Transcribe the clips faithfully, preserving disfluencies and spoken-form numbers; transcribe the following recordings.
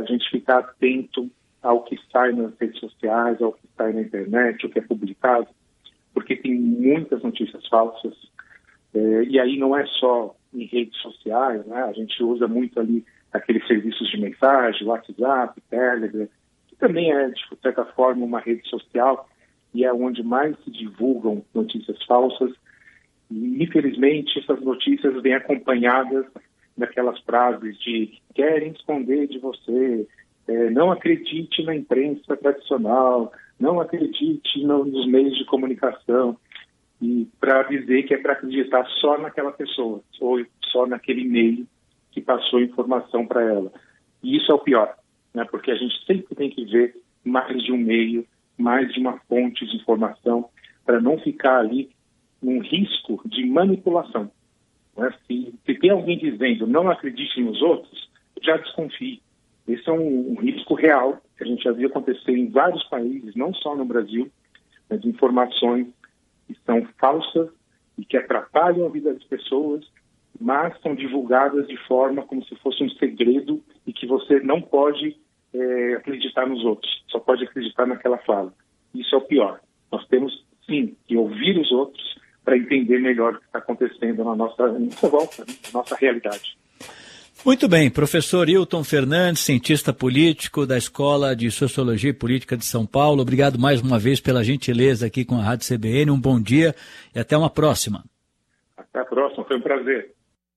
gente ficar atento ao que sai nas redes sociais, ao que sai na internet, o que é publicado, porque tem muitas notícias falsas, é, e aí não é só em redes sociais, né? A gente usa muito ali aqueles serviços de mensagem, WhatsApp, Telegram, que também é, de certa forma, uma rede social, e é onde mais se divulgam notícias falsas, e infelizmente essas notícias vêm acompanhadas daquelas frases de querem esconder de você, é, não acredite na imprensa tradicional, não acredite no, nos meios de comunicação, e para dizer que é para acreditar só naquela pessoa, ou só naquele meio que passou informação para ela. E isso é o pior, né? Porque a gente sempre tem que ver mais de um meio, mais de uma fonte de informação, para não ficar ali num risco de manipulação. Né? Se, se tem alguém dizendo não acredite nos outros, já desconfie. Esse é um, um risco real que a gente já viu acontecer em vários países, não só no Brasil, mas informações que são falsas e que atrapalham a vida das pessoas, mas são divulgadas de forma como se fosse um segredo e que você não pode é, acreditar nos outros, só pode acreditar naquela fala. Isso é o pior. Nós temos, sim, que ouvir os outros para entender melhor o que está acontecendo na nossa, na nossa volta, né? Na nossa realidade. Muito bem, professor Hilton Fernandes, cientista político da Escola de Sociologia e Política de São Paulo. Obrigado mais uma vez pela gentileza aqui com a Rádio C B N. Um bom dia e até uma próxima. Até a próxima, foi um prazer.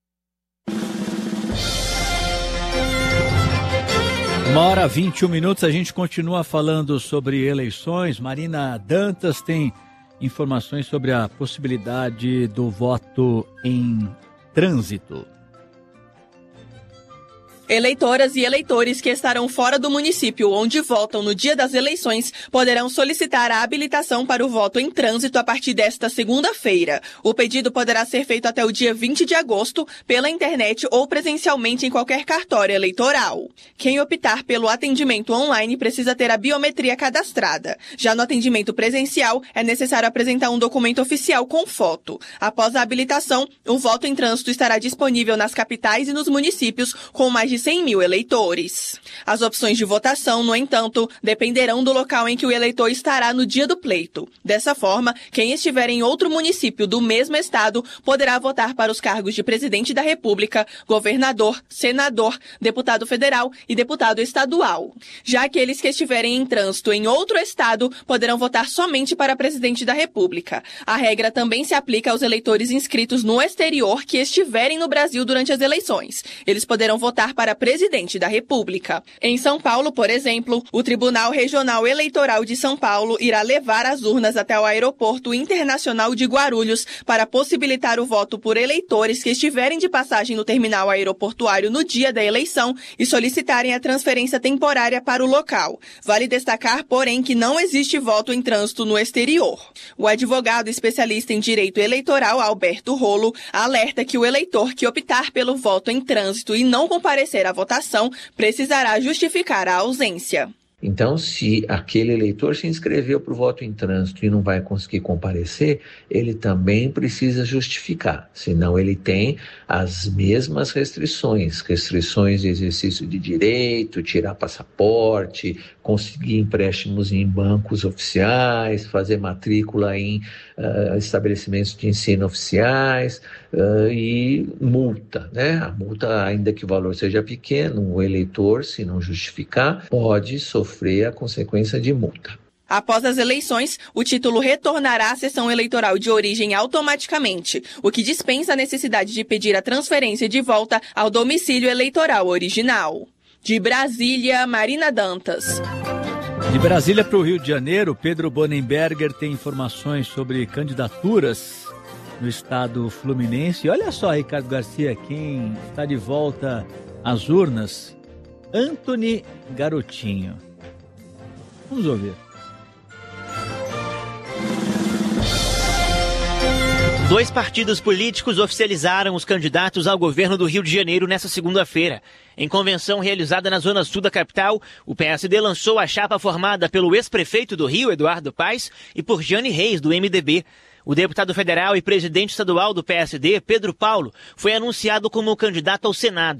Uma hora e vinte e um minutos, a gente continua falando sobre eleições. Marina Dantas tem informações sobre a possibilidade do voto em trânsito. Eleitoras e eleitores que estarão fora do município onde votam no dia das eleições poderão solicitar a habilitação para o voto em trânsito a partir desta segunda-feira. O pedido poderá ser feito até o dia vinte de agosto pela internet ou presencialmente em qualquer cartório eleitoral. Quem optar pelo atendimento online precisa ter a biometria cadastrada. Já no atendimento presencial, é necessário apresentar um documento oficial com foto. Após a habilitação, o voto em trânsito estará disponível nas capitais e nos municípios com mais de cem mil eleitores. As opções de votação, no entanto, dependerão do local em que o eleitor estará no dia do pleito. Dessa forma, quem estiver em outro município do mesmo estado poderá votar para os cargos de presidente da República, governador, senador, deputado federal e deputado estadual. Já aqueles que estiverem em trânsito em outro estado poderão votar somente para presidente da República. A regra também se aplica aos eleitores inscritos no exterior que estiverem no Brasil durante as eleições. Eles poderão votar para presidente da República. Em São Paulo, por exemplo, o Tribunal Regional Eleitoral de São Paulo irá levar as urnas até o Aeroporto Internacional de Guarulhos para possibilitar o voto por eleitores que estiverem de passagem no terminal aeroportuário no dia da eleição e solicitarem a transferência temporária para o local. Vale destacar, porém, que não existe voto em trânsito no exterior. O advogado especialista em direito eleitoral, Alberto Rolo, alerta que o eleitor que optar pelo voto em trânsito e não comparecer à votação precisará justificar a ausência. Então, se aquele eleitor se inscreveu para o voto em trânsito e não vai conseguir comparecer, ele também precisa justificar, senão ele tem as mesmas restrições, restrições de exercício de direito, tirar passaporte, conseguir empréstimos em bancos oficiais, fazer matrícula em uh, estabelecimentos de ensino oficiais uh, e multa, né? A multa, ainda que o valor seja pequeno, o eleitor, se não justificar, pode sofrer a consequência de multa. Após as eleições, o título retornará à sessão eleitoral de origem automaticamente, o que dispensa a necessidade de pedir a transferência de volta ao domicílio eleitoral original. De Brasília, Marina Dantas. De Brasília para o Rio de Janeiro, Pedro Bonenberger tem informações sobre candidaturas no estado fluminense. E olha só, Ricardo Garcia, quem está de volta às urnas, Antony Garotinho. Vamos ouvir. Dois partidos políticos oficializaram os candidatos ao governo do Rio de Janeiro nesta segunda-feira. Em convenção realizada na zona sul da capital, o P S D lançou a chapa formada pelo ex-prefeito do Rio, Eduardo Paes, e por Jane Reis, do M D B. O deputado federal e presidente estadual do P S D, Pedro Paulo, foi anunciado como candidato ao Senado.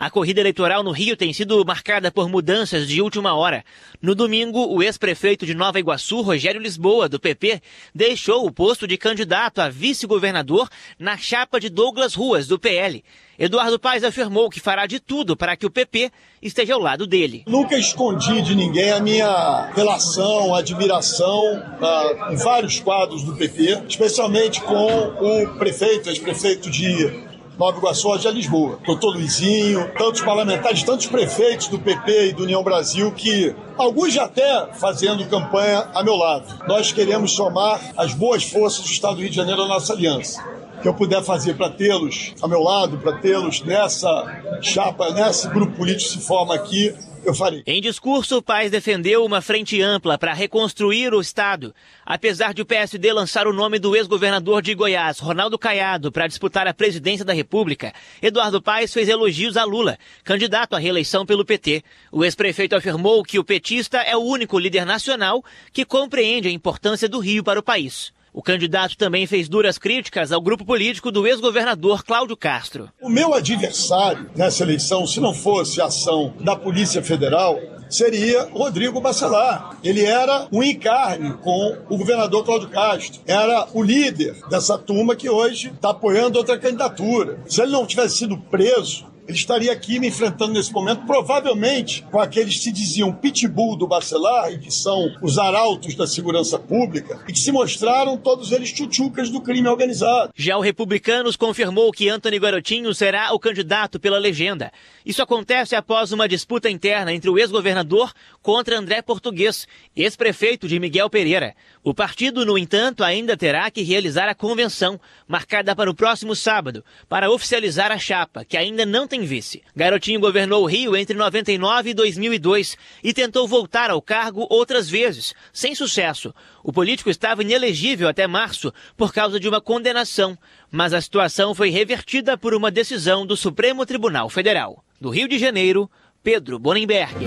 A corrida eleitoral no Rio tem sido marcada por mudanças de última hora. No domingo, o ex-prefeito de Nova Iguaçu, Rogério Lisboa, do P P, deixou o posto de candidato a vice-governador na chapa de Douglas Ruas, do P L. Eduardo Paes afirmou que fará de tudo para que o P P esteja ao lado dele. Nunca escondi de ninguém a minha relação, admiração uh, em vários quadros do P P, especialmente com o prefeito, ex-prefeito de Nova Iguaçu, Rogério Lisboa, doutor Luizinho, tantos parlamentares, tantos prefeitos do P P e do União Brasil que, alguns já até fazendo campanha a meu lado. Nós queremos somar as boas forças do Estado do Rio de Janeiro à nossa aliança. Que eu puder fazer para tê-los ao meu lado, para tê-los nessa chapa, nesse grupo político que se forma aqui, eu farei. Em discurso, o Paes defendeu uma frente ampla para reconstruir o Estado. Apesar de o P S D lançar o nome do ex-governador de Goiás, Ronaldo Caiado, para disputar a presidência da República, Eduardo Paes fez elogios a Lula, candidato à reeleição pelo P T. O ex-prefeito afirmou que o petista é o único líder nacional que compreende a importância do Rio para o país. O candidato também fez duras críticas ao grupo político do ex-governador Cláudio Castro. O meu adversário nessa eleição, se não fosse a ação da Polícia Federal, seria Rodrigo Bacelar. Ele era um encarne com o governador Cláudio Castro. Era o líder dessa turma que hoje está apoiando outra candidatura. Se ele não tivesse sido preso, ele estaria aqui me enfrentando nesse momento, provavelmente com aqueles que se diziam pitbull do Bacelar, e que são os arautos da segurança pública, e que se mostraram todos eles tchutchucas do crime organizado. Já o Republicanos confirmou que Antony Garotinho será o candidato pela legenda. Isso acontece após uma disputa interna entre o ex-governador contra André Português, ex-prefeito de Miguel Pereira. O partido, no entanto, ainda terá que realizar a convenção, marcada para o próximo sábado, para oficializar a chapa, que ainda não tem vice. Garotinho governou o Rio entre noventa e nove e dois mil e dois e tentou voltar ao cargo outras vezes, sem sucesso. O político estava inelegível até março por causa de uma condenação, mas a situação foi revertida por uma decisão do Supremo Tribunal Federal. Do Rio de Janeiro, Pedro Bonenberger.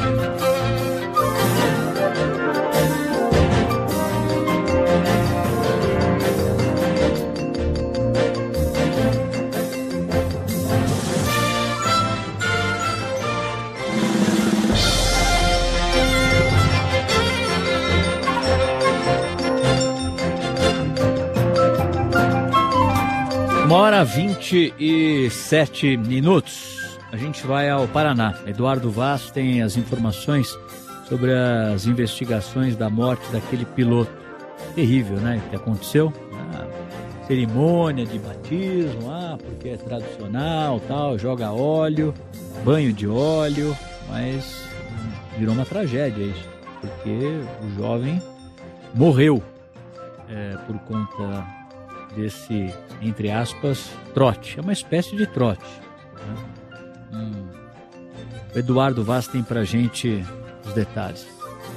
Uma hora vinte e sete minutos. A gente vai ao Paraná. Eduardo Vaz tem as informações sobre as investigações da morte daquele piloto. Terrível, né? O que aconteceu? A cerimônia de batismo, ah, porque é tradicional, tal, joga óleo, banho de óleo, mas virou uma tragédia isso, porque o jovem morreu é, por conta desse, entre aspas, trote. É uma espécie de trote, né? hum. O Eduardo Vaz tem pra gente os detalhes.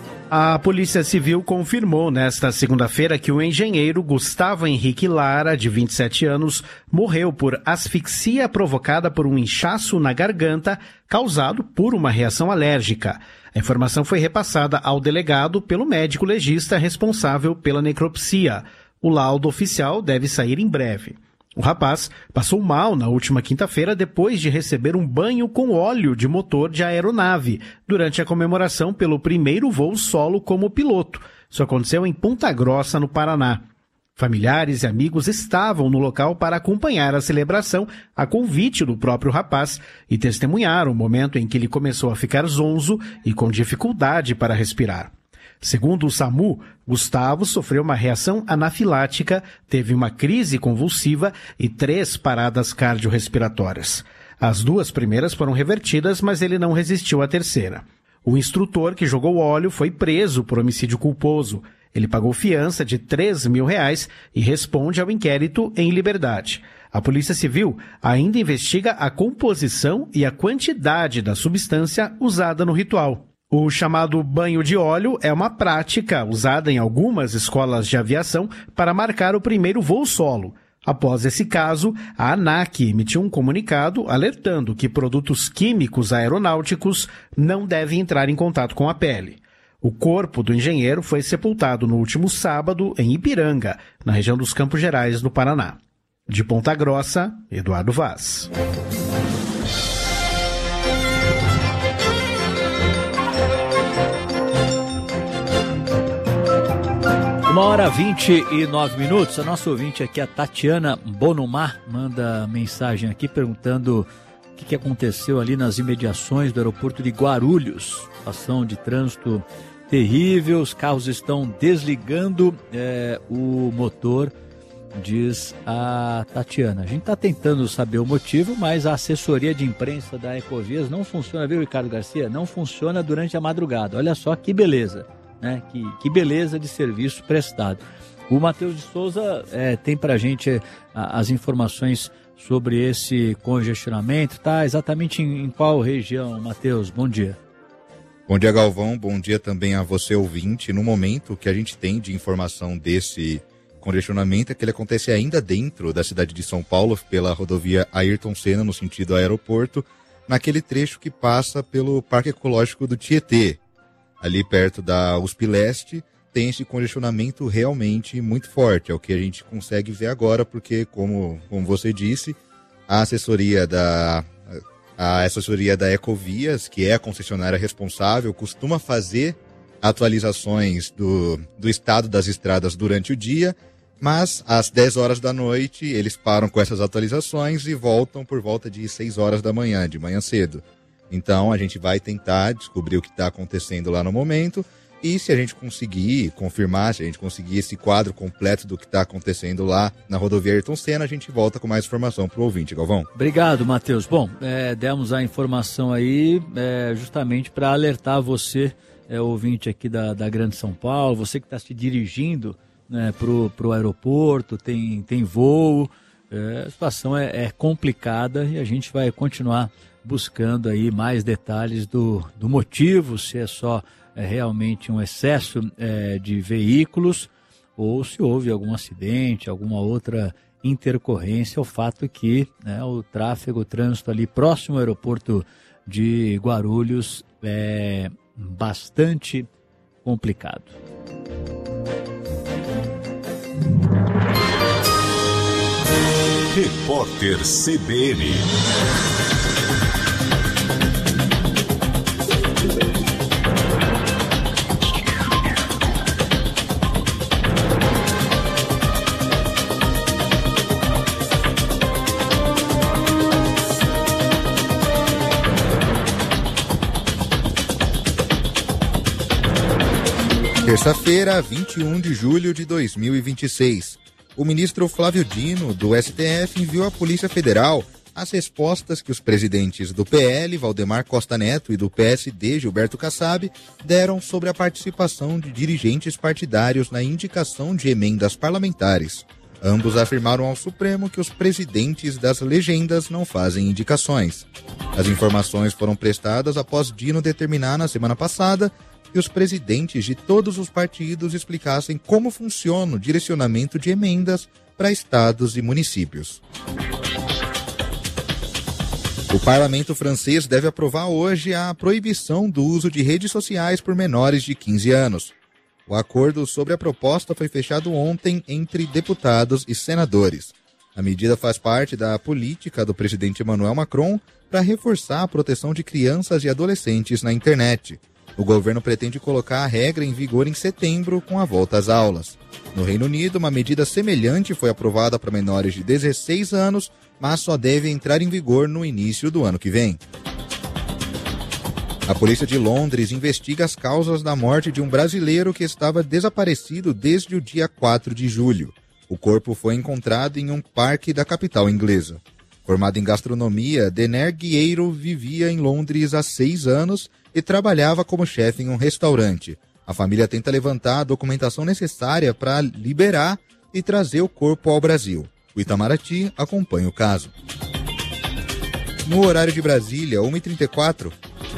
A Polícia Civil confirmou nesta segunda-feira que o engenheiro Gustavo Henrique Lara, de vinte e sete anos, morreu por asfixia provocada por um inchaço na garganta causado por uma reação alérgica. A informação foi repassada ao delegado pelo médico legista responsável pela necropsia. O laudo oficial deve sair em breve. O rapaz passou mal na última quinta-feira depois de receber um banho com óleo de motor de aeronave durante a comemoração pelo primeiro voo solo como piloto. Isso aconteceu em Ponta Grossa, no Paraná. Familiares e amigos estavam no local para acompanhar a celebração a convite do próprio rapaz e testemunharam o momento em que ele começou a ficar zonzo e com dificuldade para respirar. Segundo o SAMU, Gustavo sofreu uma reação anafilática, teve uma crise convulsiva e três paradas cardiorrespiratórias. As duas primeiras foram revertidas, mas ele não resistiu à terceira. O instrutor que jogou óleo foi preso por homicídio culposo. Ele pagou fiança de três mil reais e responde ao inquérito em liberdade. A Polícia Civil ainda investiga a composição e a quantidade da substância usada no ritual. O chamado banho de óleo é uma prática usada em algumas escolas de aviação para marcar o primeiro voo solo. Após esse caso, a ANAC emitiu um comunicado alertando que produtos químicos aeronáuticos não devem entrar em contato com a pele. O corpo do engenheiro foi sepultado no último sábado em Ipiranga, na região dos Campos Gerais, no Paraná. De Ponta Grossa, Eduardo Vaz. Uma hora vinte e nove minutos. A nossa ouvinte aqui, a Tatiana Bonomar, manda mensagem aqui perguntando o que, que aconteceu ali nas imediações do aeroporto de Guarulhos. Situação de trânsito terrível, os carros estão desligando é, o motor, diz a Tatiana. A gente está tentando saber o motivo, mas a assessoria de imprensa da Ecovias não funciona, viu, Ricardo Garcia? Não funciona durante a madrugada. Olha só que beleza. Né? Que, que beleza de serviço prestado. O Matheus de Souza é, tem para a gente a, as informações sobre esse congestionamento. Tá exatamente em, em qual região, Matheus? Bom dia. Bom dia, Galvão. Bom dia também a você, ouvinte. No momento que a gente tem de informação desse congestionamento é que ele acontece ainda dentro da cidade de São Paulo, pela rodovia Ayrton Senna, no sentido aeroporto, naquele trecho que passa pelo Parque Ecológico do Tietê. Ali perto da U S P Leste, tem esse congestionamento realmente muito forte. É o que a gente consegue ver agora, porque, como, como você disse, a assessoria da, a assessoria da Ecovias, que é a concessionária responsável, costuma fazer atualizações do, do estado das estradas durante o dia, mas às dez horas da noite eles param com essas atualizações e voltam por volta de seis horas da manhã, de manhã cedo. Então, a gente vai tentar descobrir o que está acontecendo lá no momento e se a gente conseguir confirmar, se a gente conseguir esse quadro completo do que está acontecendo lá na rodovia Ayrton Senna, a gente volta com mais informação para o ouvinte, Galvão. Obrigado, Matheus. Bom, é, demos a informação aí é, justamente para alertar você, é, ouvinte aqui da, da Grande São Paulo, você que está se dirigindo, né, para o aeroporto, tem, tem voo, é, a situação é, é complicada e a gente vai continuar buscando aí mais detalhes do, do motivo, se é só é, realmente um excesso é, de veículos ou se houve algum acidente, alguma outra intercorrência. O fato é que, né, o tráfego, o trânsito ali próximo ao aeroporto de Guarulhos é bastante complicado. Repórter C B N. Terça-feira, vinte e um de julho de dois mil e vinte e seis. O ministro Flávio Dino, do S T F, enviou à Polícia Federal as respostas que os presidentes do P L, Valdemar Costa Neto, e do P S D, Gilberto Kassab, deram sobre a participação de dirigentes partidários na indicação de emendas parlamentares. Ambos afirmaram ao Supremo que os presidentes das legendas não fazem indicações. As informações foram prestadas após Dino determinar na semana passada que os presidentes de todos os partidos explicassem como funciona o direcionamento de emendas para estados e municípios. O parlamento francês deve aprovar hoje a proibição do uso de redes sociais por menores de quinze anos. O acordo sobre a proposta foi fechado ontem entre deputados e senadores. A medida faz parte da política do presidente Emmanuel Macron para reforçar a proteção de crianças e adolescentes na internet. O governo pretende colocar a regra em vigor em setembro, com a volta às aulas. No Reino Unido, uma medida semelhante foi aprovada para menores de dezesseis anos, mas só deve entrar em vigor no início do ano que vem. A polícia de Londres investiga as causas da morte de um brasileiro que estava desaparecido desde o dia quatro de julho. O corpo foi encontrado em um parque da capital inglesa. Formado em gastronomia, Dener Guieiro vivia em Londres há seis anos e trabalhava como chefe em um restaurante. A família tenta levantar a documentação necessária para liberar e trazer o corpo ao Brasil. O Itamaraty acompanha o caso. No horário de Brasília, uma e trinta e quatro.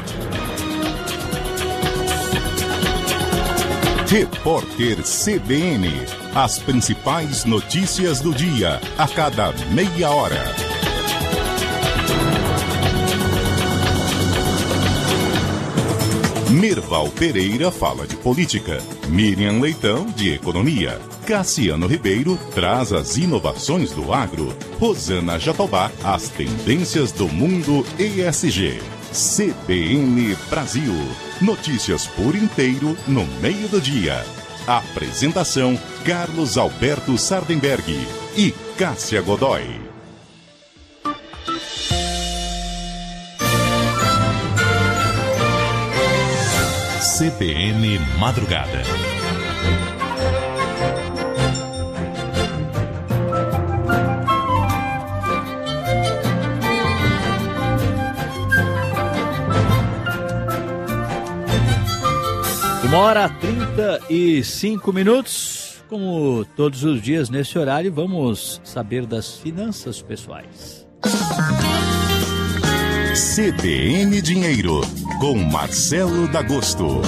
Repórter C B N. As principais notícias do dia, a cada meia hora. Mirval Pereira fala de política, Miriam Leitão de economia, Cassiano Ribeiro traz as inovações do agro, Rosana Jatobá as tendências do mundo E S G. C B N Brasil, notícias por inteiro no meio do dia. Apresentação: Carlos Alberto Sardenberg e Cássia Godoy. C B N Madrugada. Uma hora trinta e cinco minutos. Como todos os dias nesse horário, vamos saber das finanças pessoais. C B N Dinheiro, com Marcelo D'Agosto.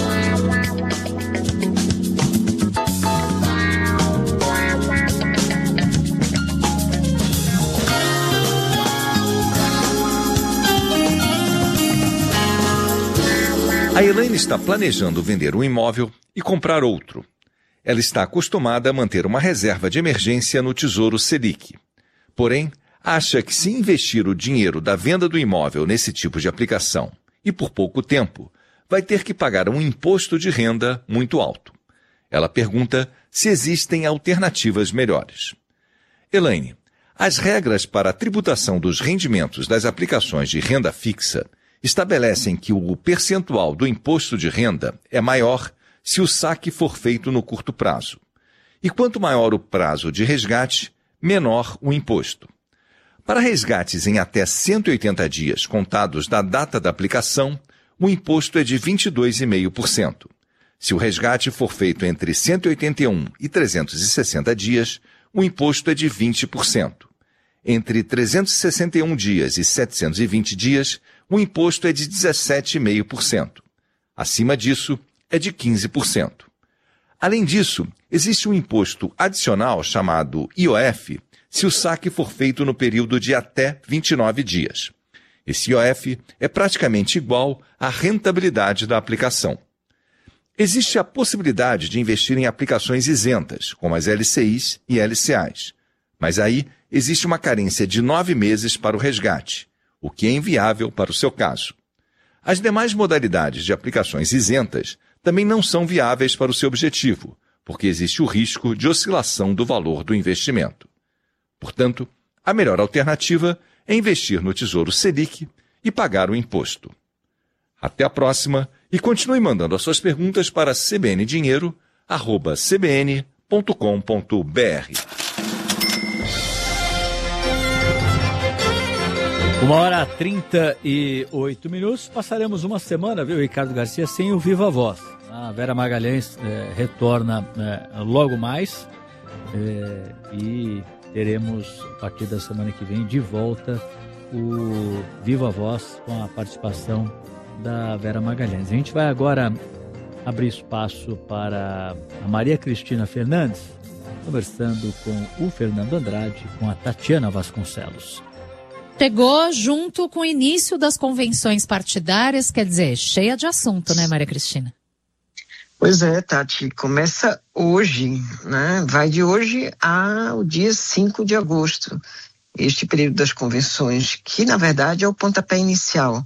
A Elaine está planejando vender um imóvel e comprar outro. Ela está acostumada a manter uma reserva de emergência no Tesouro Selic. Porém, acha que se investir o dinheiro da venda do imóvel nesse tipo de aplicação e por pouco tempo, vai ter que pagar um imposto de renda muito alto. Ela pergunta se existem alternativas melhores. Elaine, as regras para a tributação dos rendimentos das aplicações de renda fixa estabelecem que o percentual do imposto de renda é maior se o saque for feito no curto prazo. E quanto maior o prazo de resgate, menor o imposto. Para resgates em até cento e oitenta dias contados da data da aplicação, o imposto é de vinte e dois vírgula cinco por cento. Se o resgate for feito entre cento e oitenta e um e trezentos e sessenta dias, o imposto é de vinte por cento. Entre trezentos e sessenta e um dias e setecentos e vinte dias, o imposto é de dezessete vírgula cinco por cento. Acima disso, é de quinze por cento. Além disso, existe um imposto adicional chamado I O F, se o saque for feito no período de até vinte e nove dias. Esse I O F é praticamente igual à rentabilidade da aplicação. Existe a possibilidade de investir em aplicações isentas, como as L C Is e L C As. Mas aí existe uma carência de nove meses para o resgate, o que é inviável para o seu caso. As demais modalidades de aplicações isentas também não são viáveis para o seu objetivo, porque existe o risco de oscilação do valor do investimento. Portanto, a melhor alternativa é investir no Tesouro Selic e pagar o imposto. Até a próxima e continue mandando as suas perguntas para c b n dinheiro arroba c b n ponto com ponto b r. Uma hora trinta e oito minutos. Passaremos uma semana, viu, Ricardo Garcia, sem o Viva Voz. A Vera Magalhães é, retorna é, logo mais é, e teremos, a partir da semana que vem, de volta o Viva Voz com a participação da Vera Magalhães. A gente vai agora abrir espaço para a Maria Cristina Fernandes, conversando com o Fernando Andrade, com a Tatiana Vasconcelos. Chegou junto com o início das convenções partidárias, quer dizer, cheia de assunto, né, Maria Cristina? Pois é, Tati, começa hoje, né? Vai de hoje ao dia cinco de agosto, este período das convenções, que na verdade é o pontapé inicial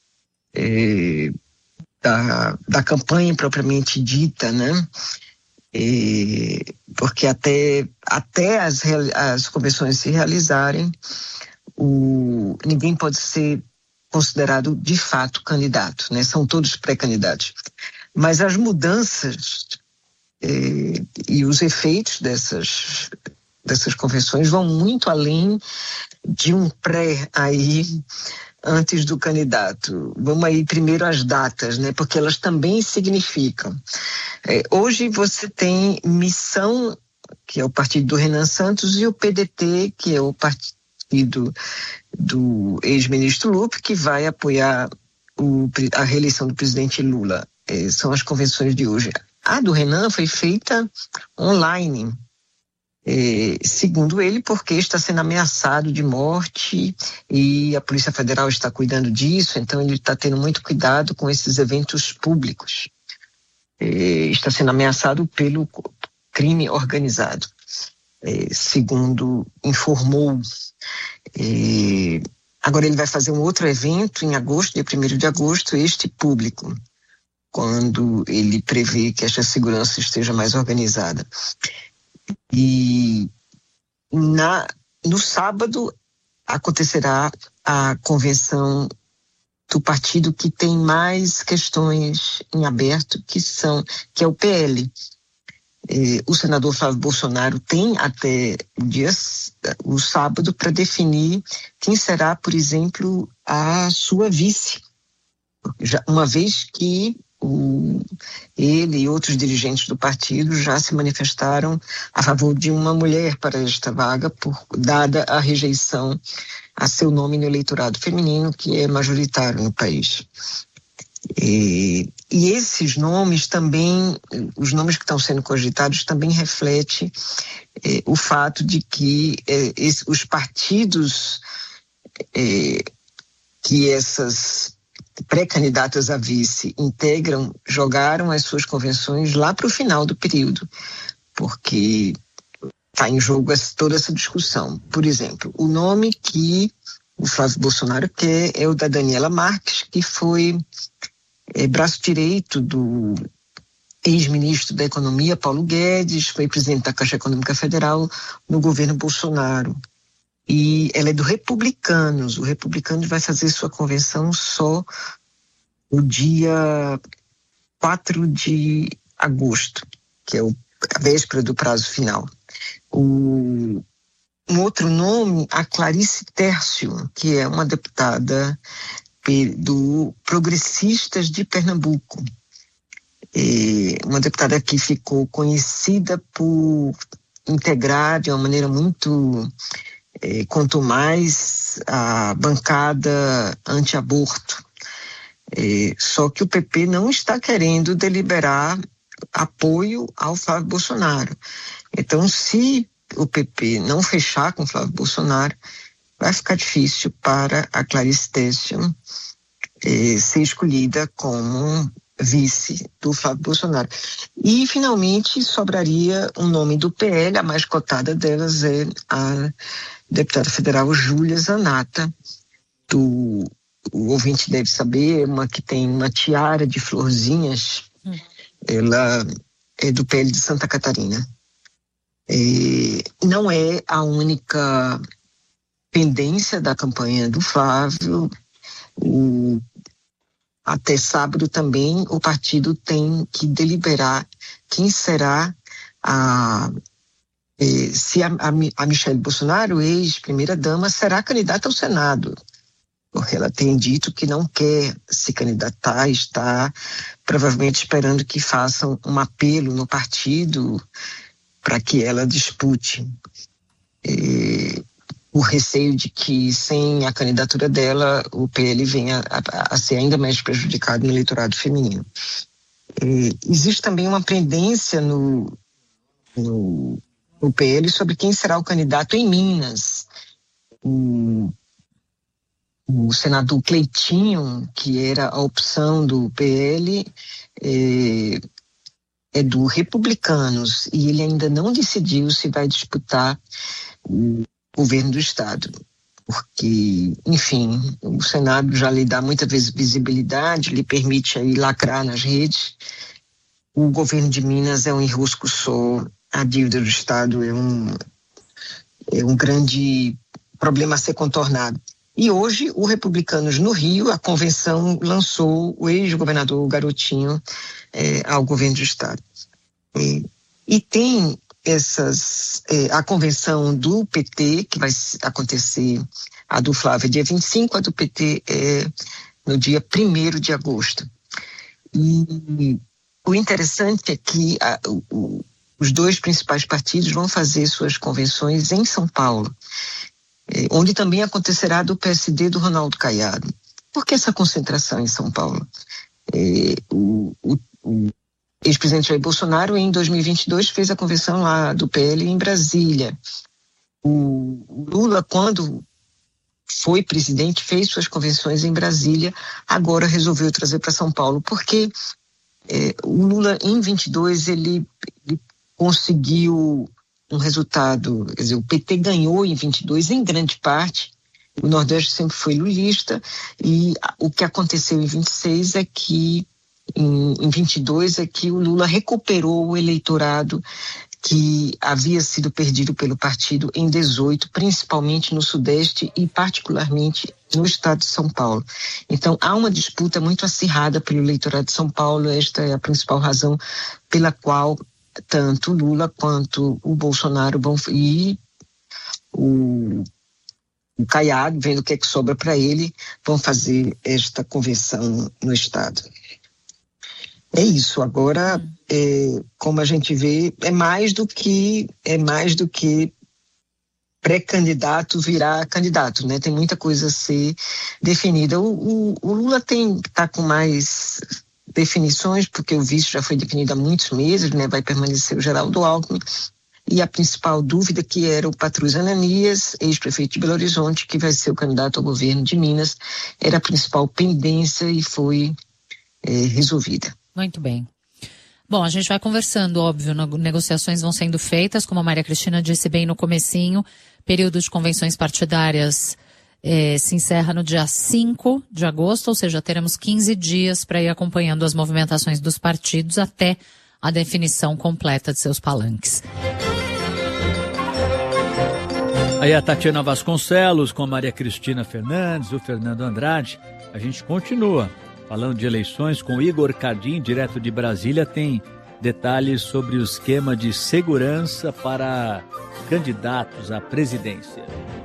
é, da, da campanha propriamente dita, né? É, porque até, até as, as convenções se realizarem, O, ninguém pode ser considerado de fato candidato, né? São todos pré-candidatos. Mas as mudanças eh, e os efeitos dessas, dessas convenções vão muito além de um pré aí antes do candidato. Vamos aí primeiro às datas, né? Porque elas também significam. Eh, hoje você tem Missão, que é o partido do Renan Santos, e o P D T, que é o partido do, do ex-ministro Lupe, que vai apoiar o, a reeleição do presidente Lula. É, são as convenções de hoje. A do Renan foi feita online, é, segundo ele, porque está sendo ameaçado de morte e a Polícia Federal está cuidando disso, então ele está tendo muito cuidado com esses eventos públicos. É, está sendo ameaçado pelo crime organizado, é, segundo informou. E agora ele vai fazer um outro evento em agosto, dia primeiro de agosto, este público, quando ele prevê que esta segurança esteja mais organizada. E na, no sábado acontecerá a convenção do partido que tem mais questões em aberto, que são, que é o P L. Eh, o senador Flávio Bolsonaro tem até o, dia, o sábado para definir quem será, por exemplo, a sua vice. Já, uma vez que o, ele e outros dirigentes do partido já se manifestaram a favor de uma mulher para esta vaga, por, dada a rejeição a seu nome no eleitorado feminino, que é majoritário no país. E, e esses nomes também, os nomes que estão sendo cogitados, também refletem eh, o fato de que eh, esse, os partidos eh, que essas pré-candidatas a vice integram jogaram as suas convenções lá para o final do período, porque está em jogo toda essa discussão. Por exemplo, o nome que o Flávio Bolsonaro quer é o da Daniela Marques, que foi é, braço direito do ex-ministro da Economia, Paulo Guedes, foi presidente da Caixa Econômica Federal no governo Bolsonaro. E ela é do Republicanos. O Republicanos vai fazer sua convenção só no dia quatro de agosto, que é o, a véspera do prazo final. O, um outro nome, a Clarice Tércio, que é uma deputada do Progressistas de Pernambuco. É uma deputada que ficou conhecida por integrar de uma maneira muito é, quanto mais a bancada anti-aborto. É, só que o P P não está querendo deliberar apoio ao Flávio Bolsonaro. Então, se o P P não fechar com o Flávio Bolsonaro, vai ficar difícil para a Clarice Tércio eh, ser escolhida como vice do Flávio Bolsonaro. E, finalmente, sobraria um nome do P L, a mais cotada delas é a deputada federal Júlia Zanata, do, o ouvinte deve saber, uma que tem uma tiara de florzinhas, hum. Ela é do P L de Santa Catarina. É, não é a única pendência da campanha do Flávio. O, até sábado também o partido tem que deliberar quem será a eh, se a, a, a Michelle Bolsonaro, ex-primeira-dama, será candidata ao Senado, porque ela tem dito que não quer se candidatar, está provavelmente esperando que façam um apelo no partido para que ela dispute. E, o receio de que, sem a candidatura dela, o P L venha a, a ser ainda mais prejudicado no eleitorado feminino. E, existe também uma pendência no, no, no P L sobre quem será o candidato em Minas. O, o senador Cleitinho, que era a opção do P L, é, é do Republicanos, e ele ainda não decidiu se vai disputar o governo do estado, porque, enfim, o Senado já lhe dá muita visibilidade, lhe permite aí lacrar nas redes. O governo de Minas é um enrosco só, a dívida do estado é um, é um grande problema a ser contornado. E hoje, o Republicanos no Rio, a convenção lançou o ex-governador Garotinho é, ao governo do estado. E, e tem essas, é, a convenção do P T, que vai acontecer, a do Flávio é dia vinte e cinco, a do P T é no dia primeiro de agosto. E o interessante é que a, o, os dois principais partidos vão fazer suas convenções em São Paulo, é, onde também acontecerá do P S D do Ronaldo Caiado. Por que essa concentração em São Paulo? É, o, o, o ex-presidente Jair Bolsonaro, em dois mil e vinte e dois, fez a convenção lá do P L em Brasília. O Lula, quando foi presidente, fez suas convenções em Brasília, agora resolveu trazer para São Paulo, porque é, o Lula, em vinte e dois, ele, ele conseguiu um resultado, quer dizer, o P T ganhou em vinte e dois, em grande parte. O Nordeste sempre foi lulista, e o que aconteceu em vinte e seis é que em, em vinte e dois é que o Lula recuperou o eleitorado que havia sido perdido pelo partido em dezoito, principalmente no Sudeste e particularmente no estado de São Paulo. Então, há uma disputa muito acirrada pelo eleitorado de São Paulo. Esta é a principal razão pela qual tanto o Lula quanto o Bolsonaro vão, e o, o Caiado, vendo o que é que sobra para ele, vão fazer esta convenção no estado. É isso. Agora, é, como a gente vê, é mais do que é mais do que pré-candidato virar candidato, né? Tem muita coisa a ser definida. O, o, o Lula tem tá com mais definições, porque o vice já foi definido há muitos meses, né? Vai permanecer o Geraldo Alckmin. E a principal dúvida, que era o Patrus Ananias, ex-prefeito de Belo Horizonte, que vai ser o candidato ao governo de Minas, era a principal pendência e foi é, resolvida. Muito bem. Bom, a gente vai conversando, óbvio, negociações vão sendo feitas, como a Maria Cristina disse bem no comecinho, período de convenções partidárias eh, se encerra no dia cinco de agosto, ou seja, teremos quinze dias para ir acompanhando as movimentações dos partidos até a definição completa de seus palanques. Aí a Tatiana Vasconcelos com a Maria Cristina Fernandes, o Fernando Andrade, a gente continua falando de eleições com Igor Cardim, direto de Brasília, tem detalhes sobre o esquema de segurança para candidatos à presidência.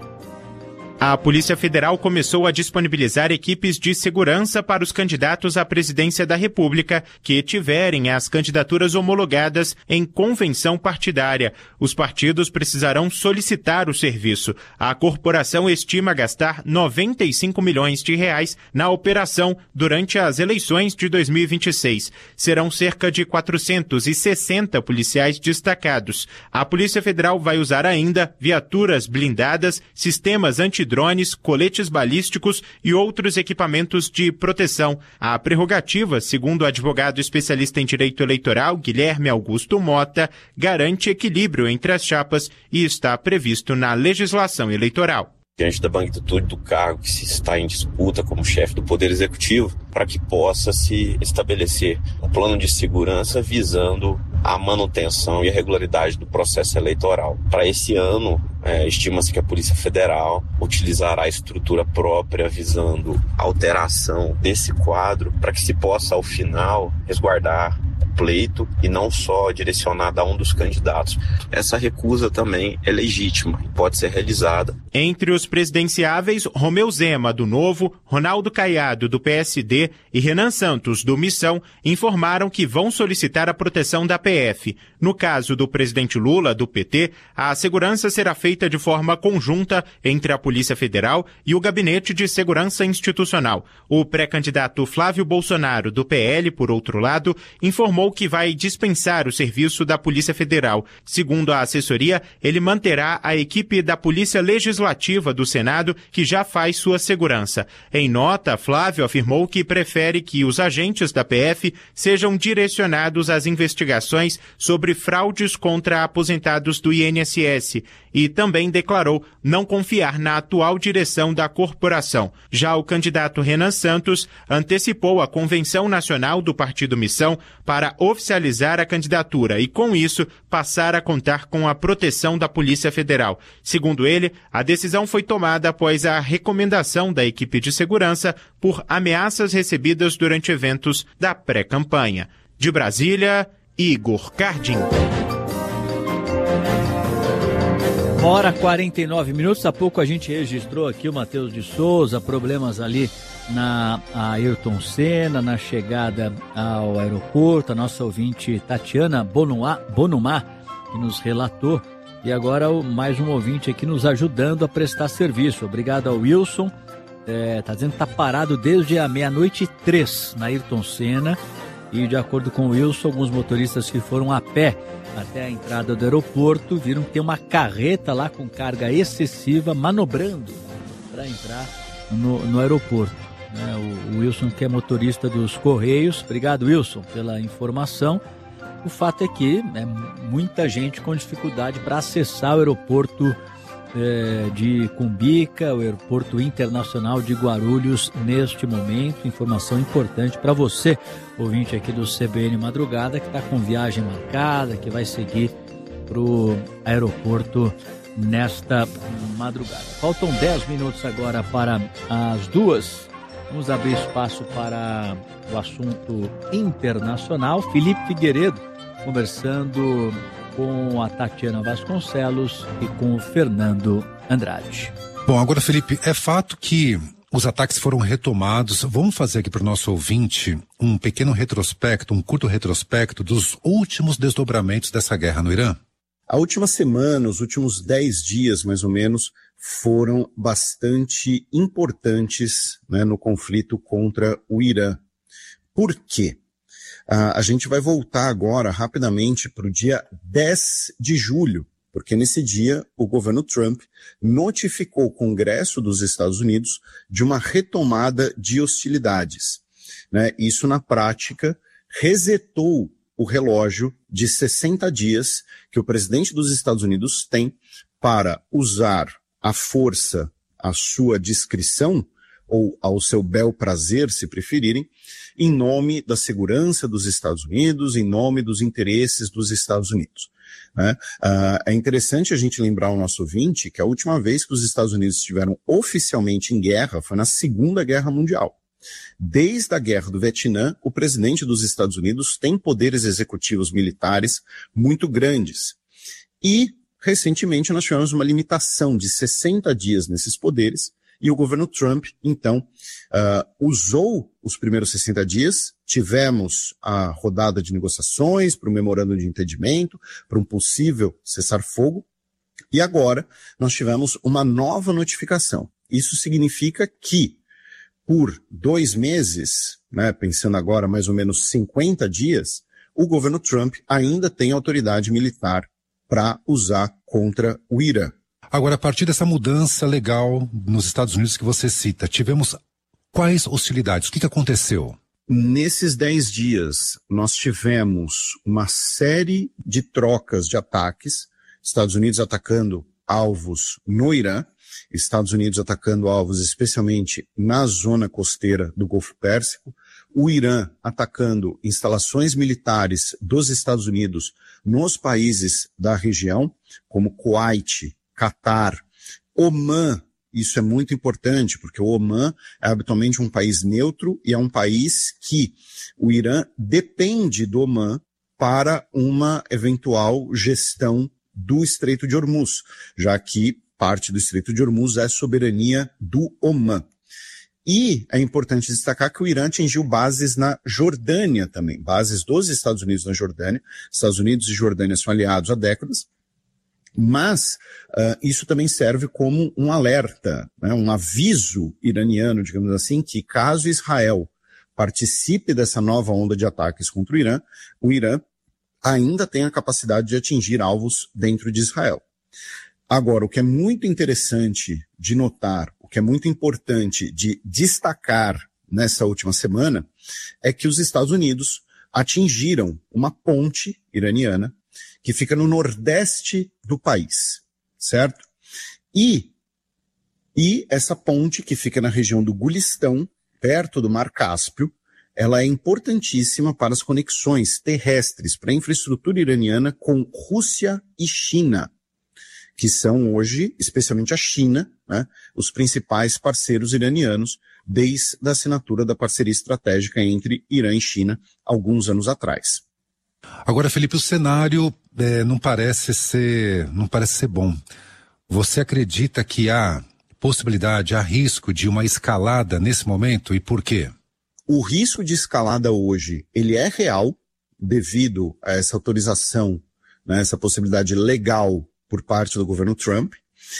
A Polícia Federal começou a disponibilizar equipes de segurança para os candidatos à presidência da República que tiverem as candidaturas homologadas em convenção partidária. Os partidos precisarão solicitar o serviço. A corporação estima gastar noventa e cinco milhões de reais na operação durante as eleições de dois mil e vinte e seis. Serão cerca de quatrocentos e sessenta policiais destacados. A Polícia Federal vai usar ainda viaturas blindadas, sistemas antidrones, drones, coletes balísticos e outros equipamentos de proteção. A prerrogativa, segundo o advogado especialista em direito eleitoral, Guilherme Augusto Mota, garante equilíbrio entre as chapas e está previsto na legislação eleitoral. Diante da magnitude do cargo que se está em disputa como chefe do Poder Executivo, para que possa se estabelecer um plano de segurança visando a manutenção e a regularidade do processo eleitoral. Para esse ano, é, estima-se que a Polícia Federal utilizará a estrutura própria visando a alteração desse quadro para que se possa, ao final, resguardar pleito e não só direcionada a um dos candidatos. Essa recusa também é legítima e pode ser realizada. Entre os presidenciáveis, Romeu Zema, do Novo, Ronaldo Caiado, do P S D e Renan Santos, do Missão, informaram que vão solicitar a proteção da P F. No caso do presidente Lula, do P T, a segurança será feita de forma conjunta entre a Polícia Federal e o Gabinete de Segurança Institucional. O pré-candidato Flávio Bolsonaro, do P L, por outro lado, informou que vai dispensar o serviço da Polícia Federal. Segundo a assessoria, ele manterá a equipe da Polícia Legislativa do Senado, que já faz sua segurança. Em nota, Flávio afirmou que prefere que os agentes da P F sejam direcionados às investigações sobre fraudes contra aposentados do I N S S e também declarou não confiar na atual direção da corporação. Já o candidato Renan Santos antecipou a Convenção Nacional do Partido Missão para oficializar a candidatura e, com isso, passar a contar com a proteção da Polícia Federal. Segundo ele, a decisão foi tomada após a recomendação da equipe de segurança por ameaças recebidas durante eventos da pré-campanha. De Brasília, Igor Cardim. Hora quarenta e nove minutos, há pouco a gente registrou aqui o Matheus de Souza, problemas ali na Ayrton Senna, na chegada ao aeroporto, a nossa ouvinte Tatiana Bonumar, que nos relatou, e agora mais um ouvinte aqui nos ajudando a prestar serviço. Obrigado ao Wilson, está é, dizendo que está parado desde a meia-noite e três na Ayrton Senna, e de acordo com o Wilson, alguns motoristas que foram a pé até a entrada do aeroporto viram que tem uma carreta lá com carga excessiva manobrando para entrar no, no aeroporto. Né? O, o Wilson, que é motorista dos Correios, obrigado, Wilson, pela informação. O fato é que é muita gente com dificuldade para acessar o aeroporto é, de Cumbica, o Aeroporto Internacional de Guarulhos, neste momento. Informação importante para você, ouvinte aqui do C B N Madrugada, que está com viagem marcada, que vai seguir para o aeroporto nesta madrugada. Faltam dez minutos agora para as duas. Vamos abrir espaço para o assunto internacional. Felipe Figueiredo conversando com a Tatiana Vasconcelos e com o Fernando Andrade. Bom, agora, Felipe, é fato que os ataques foram retomados. Vamos fazer aqui para o nosso ouvinte um pequeno retrospecto, um curto retrospecto dos últimos desdobramentos dessa guerra no Irã? A última semana, os últimos dez dias, mais ou menos, foram bastante importantes, né, no conflito contra o Irã. Por quê? Ah, a gente vai voltar agora rapidamente para o dia dez de julho, porque nesse dia o governo Trump notificou o Congresso dos Estados Unidos de uma retomada de hostilidades, né? Isso, na prática, resetou o relógio de sessenta dias que o presidente dos Estados Unidos tem para usar a força à sua discrição, ou ao seu bel prazer, se preferirem, em nome da segurança dos Estados Unidos, em nome dos interesses dos Estados Unidos. Né? Uh, é interessante a gente lembrar ao nosso ouvinte que a última vez que os Estados Unidos estiveram oficialmente em guerra foi na Segunda Guerra Mundial. Desde a Guerra do Vietnã, o presidente dos Estados Unidos tem poderes executivos militares muito grandes. E, recentemente, nós tivemos uma limitação de sessenta dias nesses poderes, e o governo Trump, então, uh, usou os primeiros sessenta dias, tivemos a rodada de negociações para um memorando de entendimento, para um possível cessar-fogo, e agora nós tivemos uma nova notificação. Isso significa que, por dois meses, né, pensando agora mais ou menos cinquenta dias, o governo Trump ainda tem autoridade militar para usar contra o Irã. Agora, a partir dessa mudança legal nos Estados Unidos que você cita, tivemos quais hostilidades? O que, que aconteceu? Nesses dez dias, nós tivemos uma série de trocas de ataques, Estados Unidos atacando alvos no Irã, Estados Unidos atacando alvos especialmente na zona costeira do Golfo Pérsico, o Irã atacando instalações militares dos Estados Unidos nos países da região, como Kuwait, Catar, Omã. Isso é muito importante, porque o Omã é habitualmente um país neutro e é um país que o Irã depende do Omã para uma eventual gestão do Estreito de Hormuz, já que parte do Estreito de Hormuz é soberania do Omã. E é importante destacar que o Irã atingiu bases na Jordânia também, bases dos Estados Unidos na Jordânia. Estados Unidos e Jordânia são aliados há décadas. Mas uh, isso também serve como um alerta, né, um aviso iraniano, digamos assim, que caso Israel participe dessa nova onda de ataques contra o Irã, o Irã ainda tem a capacidade de atingir alvos dentro de Israel. Agora, o que é muito interessante de notar, o que é muito importante de destacar nessa última semana, é que os Estados Unidos atingiram uma ponte iraniana que fica no nordeste do país, certo? E, e essa ponte, que fica na região do Gulistão, perto do Mar Cáspio, ela é importantíssima para as conexões terrestres, para a infraestrutura iraniana com Rússia e China, que são hoje, especialmente a China, né, os principais parceiros iranianos, desde a assinatura da parceria estratégica entre Irã e China, alguns anos atrás. Agora, Felipe, o cenário é, não parece ser, não parece ser bom. Você acredita que há possibilidade, há risco de uma escalada nesse momento, e por quê? O risco de escalada hoje, ele é real, devido a essa autorização, né, essa possibilidade legal por parte do governo Trump,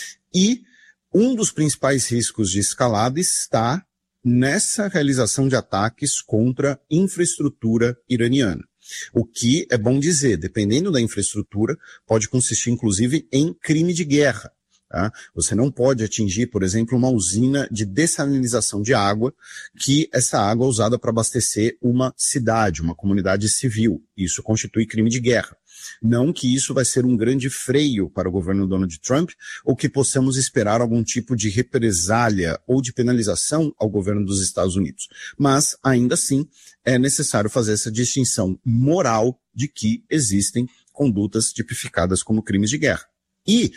e um dos principais riscos de escalada está nessa realização de ataques contra infraestrutura iraniana. O que é bom dizer, dependendo da infraestrutura, pode consistir inclusive em crime de guerra. Tá? Você não pode atingir, por exemplo, uma usina de dessalinização de água, que essa água é usada para abastecer uma cidade, uma comunidade civil. Isso constitui crime de guerra. Não que isso vai ser um grande freio para o governo Donald Trump, ou que possamos esperar algum tipo de represália ou de penalização ao governo dos Estados Unidos. Mas, ainda assim, é necessário fazer essa distinção moral de que existem condutas tipificadas como crimes de guerra. E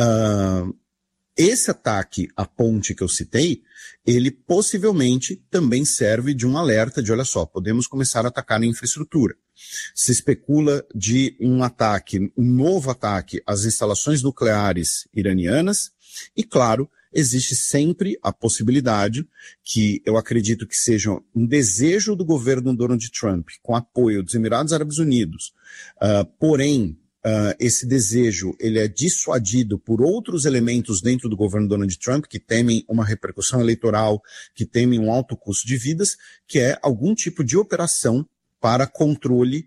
uh, esse ataque à ponte que eu citei, ele possivelmente também serve de um alerta de, olha só, podemos começar a atacar na infraestrutura. Se especula de um ataque, um novo ataque às instalações nucleares iranianas e, claro, existe sempre a possibilidade que eu acredito que seja um desejo do governo Donald Trump, com apoio dos Emirados Árabes Unidos, uh, porém, Uh, esse desejo ele é dissuadido por outros elementos dentro do governo Donald Trump que temem uma repercussão eleitoral, que temem um alto custo de vidas, que é algum tipo de operação para controle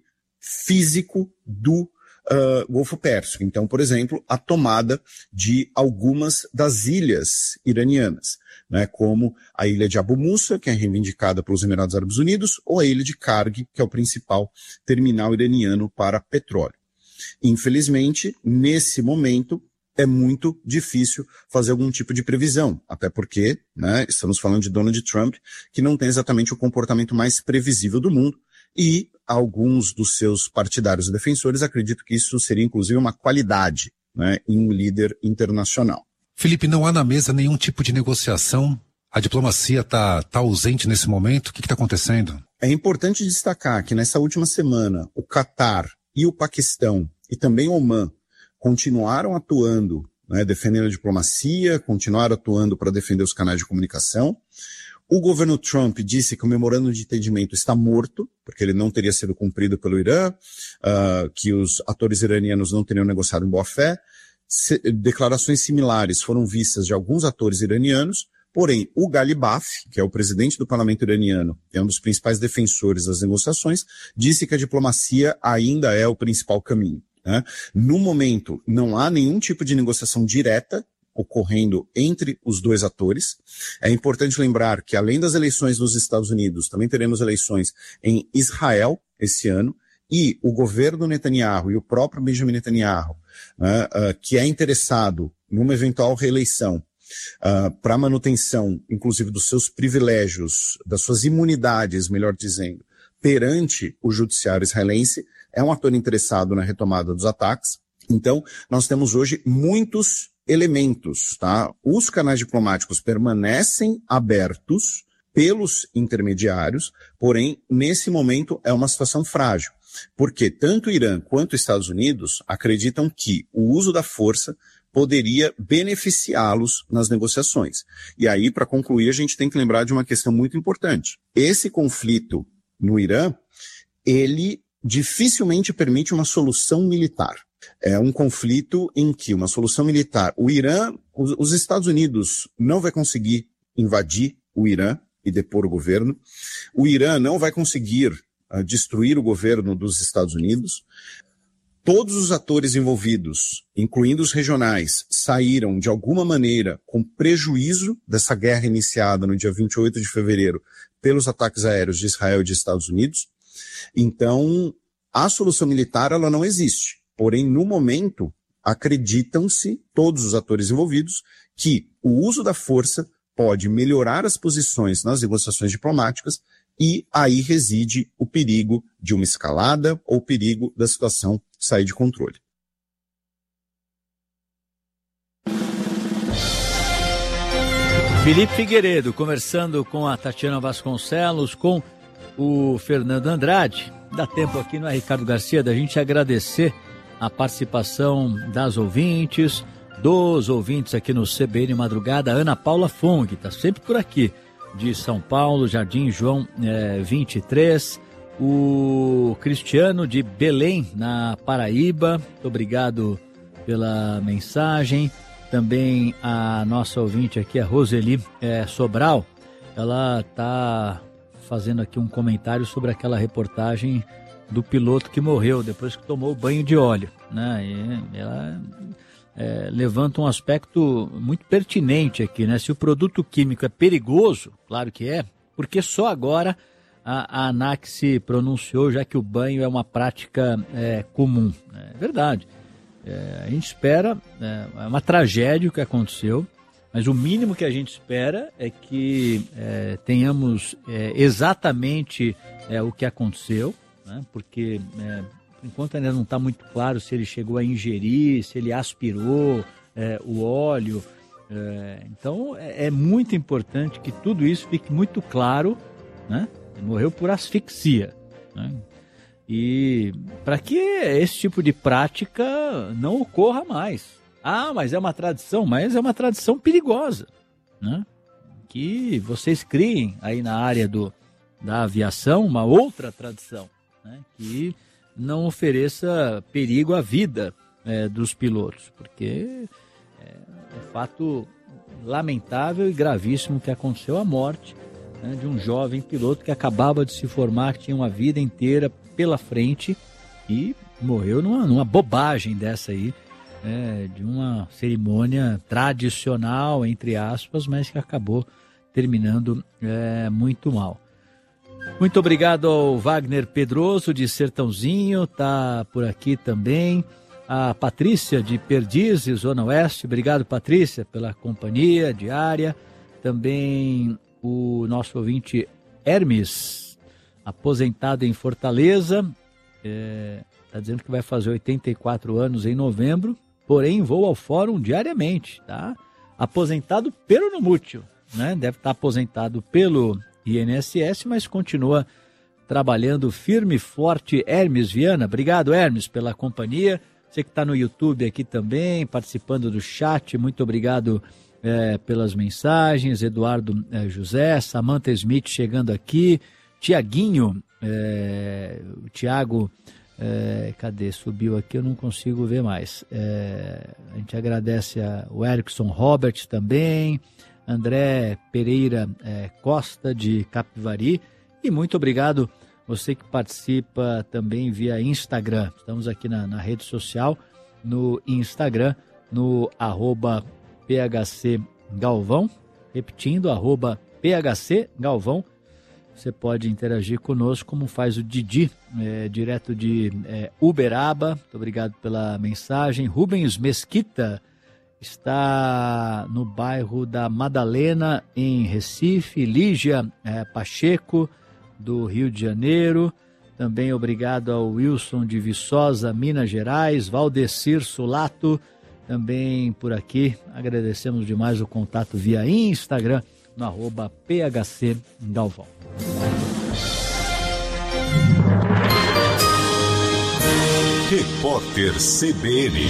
físico do uh, Golfo Pérsico. Então, por exemplo, a tomada de algumas das ilhas iranianas, né, como a ilha de Abu Musa, que é reivindicada pelos Emirados Árabes Unidos, ou a ilha de Karg, que é o principal terminal iraniano para petróleo. Infelizmente, nesse momento, é muito difícil fazer algum tipo de previsão, até porque, né, estamos falando de Donald Trump, que não tem exatamente o comportamento mais previsível do mundo, e alguns dos seus partidários e defensores acreditam que isso seria, inclusive, uma qualidade, né, em um líder internacional. Felipe, não há na mesa nenhum tipo de negociação? A diplomacia está tá ausente nesse momento? O que está acontecendo? É importante destacar que nessa última semana, o Catar e o Paquistão, e também Omã, continuaram atuando, né, defendendo a diplomacia, continuaram atuando para defender os canais de comunicação. O governo Trump disse que o memorando de entendimento está morto, porque ele não teria sido cumprido pelo Irã, uh, que os atores iranianos não teriam negociado em boa-fé. Se, declarações similares foram vistas de alguns atores iranianos, porém, o Ghalibaf, que é o presidente do parlamento iraniano, é um dos principais defensores das negociações, disse que a diplomacia ainda é o principal caminho, né? No momento, não há nenhum tipo de negociação direta ocorrendo entre os dois atores. É importante lembrar que, além das eleições nos Estados Unidos, também teremos eleições em Israel esse ano, e o governo Netanyahu e o próprio Benjamin Netanyahu, né, uh, que é interessado numa eventual reeleição, Uh, para manutenção, inclusive, dos seus privilégios, das suas imunidades, melhor dizendo, perante o judiciário israelense, é um ator interessado na retomada dos ataques. Então, nós temos hoje muitos elementos, tá? Os canais diplomáticos permanecem abertos pelos intermediários, porém, nesse momento, é uma situação frágil, porque tanto o Irã quanto os Estados Unidos acreditam que o uso da força poderia beneficiá-los nas negociações. E aí, para concluir, a gente tem que lembrar de uma questão muito importante. Esse conflito no Irã, ele dificilmente permite uma solução militar. É um conflito em que uma solução militar, o Irã, os, os Estados Unidos não vai conseguir invadir o Irã e depor o governo. O Irã não vai conseguir uh, destruir o governo dos Estados Unidos. Todos os atores envolvidos, incluindo os regionais, saíram de alguma maneira com prejuízo dessa guerra iniciada no dia vinte e oito de fevereiro pelos ataques aéreos de Israel e de Estados Unidos. Então, a solução militar ela não existe. Porém, no momento, acreditam-se todos os atores envolvidos que o uso da força pode melhorar as posições nas negociações diplomáticas e aí reside o perigo de uma escalada ou o perigo da situação sair de controle. Felipe Figueiredo conversando com a Tatiana Vasconcelos, com o Fernando Andrade. Dá tempo aqui, não é, Ricardo Garcia, da gente agradecer a participação das ouvintes, dos ouvintes aqui no C B N Madrugada. Ana Paula Fung, está sempre por aqui, de São Paulo, Jardim João é, vinte e três. O Cristiano de Belém, na Paraíba, muito obrigado pela mensagem. Também a nossa ouvinte aqui, a Roseli é, Sobral, ela está fazendo aqui um comentário sobre aquela reportagem do piloto que morreu depois que tomou banho de óleo, né? E ela é, levanta um aspecto muito pertinente aqui, né? Se o produto químico é perigoso, claro que é, porque só agora a, a ANAC se pronunciou, já que o banho é uma prática é, comum. É verdade. É, a gente espera, é, é uma tragédia o que aconteceu, mas o mínimo que a gente espera é que é, tenhamos é, exatamente é, o que aconteceu, né? Porque é, por enquanto ainda não está muito claro se ele chegou a ingerir, se ele aspirou é, o óleo. É, então é, é muito importante que tudo isso fique muito claro, né? Ele morreu por asfixia, né? E para que esse tipo de prática não ocorra mais. Ah, mas é uma tradição, mas é uma tradição perigosa, né? Que vocês criem aí na área do, da aviação uma outra tradição, né? Que não ofereça perigo à vida é, dos pilotos, porque é um fato lamentável e gravíssimo que aconteceu, a morte, né, de um jovem piloto que acabava de se formar, que tinha uma vida inteira pela frente e morreu numa, numa bobagem dessa aí, é, de uma cerimônia tradicional, entre aspas, mas que acabou terminando é, muito mal. Muito obrigado ao Wagner Pedroso de Sertãozinho, tá por aqui também. A Patrícia de Perdizes, Zona Oeste, obrigado Patrícia pela companhia diária. Também o nosso ouvinte Hermes, aposentado em Fortaleza, está é, dizendo que vai fazer oitenta e quatro anos em novembro, porém voa ao fórum diariamente, tá? Aposentado pelo Numútil, né? Deve estar aposentado pelo I N S S, mas continua trabalhando firme e forte. Hermes Viana, obrigado Hermes pela companhia. Você que está no YouTube aqui também, participando do chat, muito obrigado é, pelas mensagens. Eduardo é, José, Samantha Smith chegando aqui, Tiaguinho, é, o Tiago, é, cadê? Subiu aqui, eu não consigo ver mais. É, a gente agradece a, o Erickson Robert também, André Pereira é, Costa de Capivari, e muito obrigado você que participa também via Instagram. Estamos aqui na, na rede social, no Instagram, no arroba P H C Galvão, repetindo, arroba P H C Galvão. Você pode interagir conosco, como faz o Didi, é, direto de é, Uberaba. Muito obrigado pela mensagem. Rubens Mesquita está no bairro da Madalena, em Recife. Lígia é, Pacheco, do Rio de Janeiro. Também obrigado ao Wilson de Viçosa, Minas Gerais. Valdecir Sulato, também por aqui. Agradecemos demais o contato via Instagram, no arroba P H C Galvão. Repórter C B N.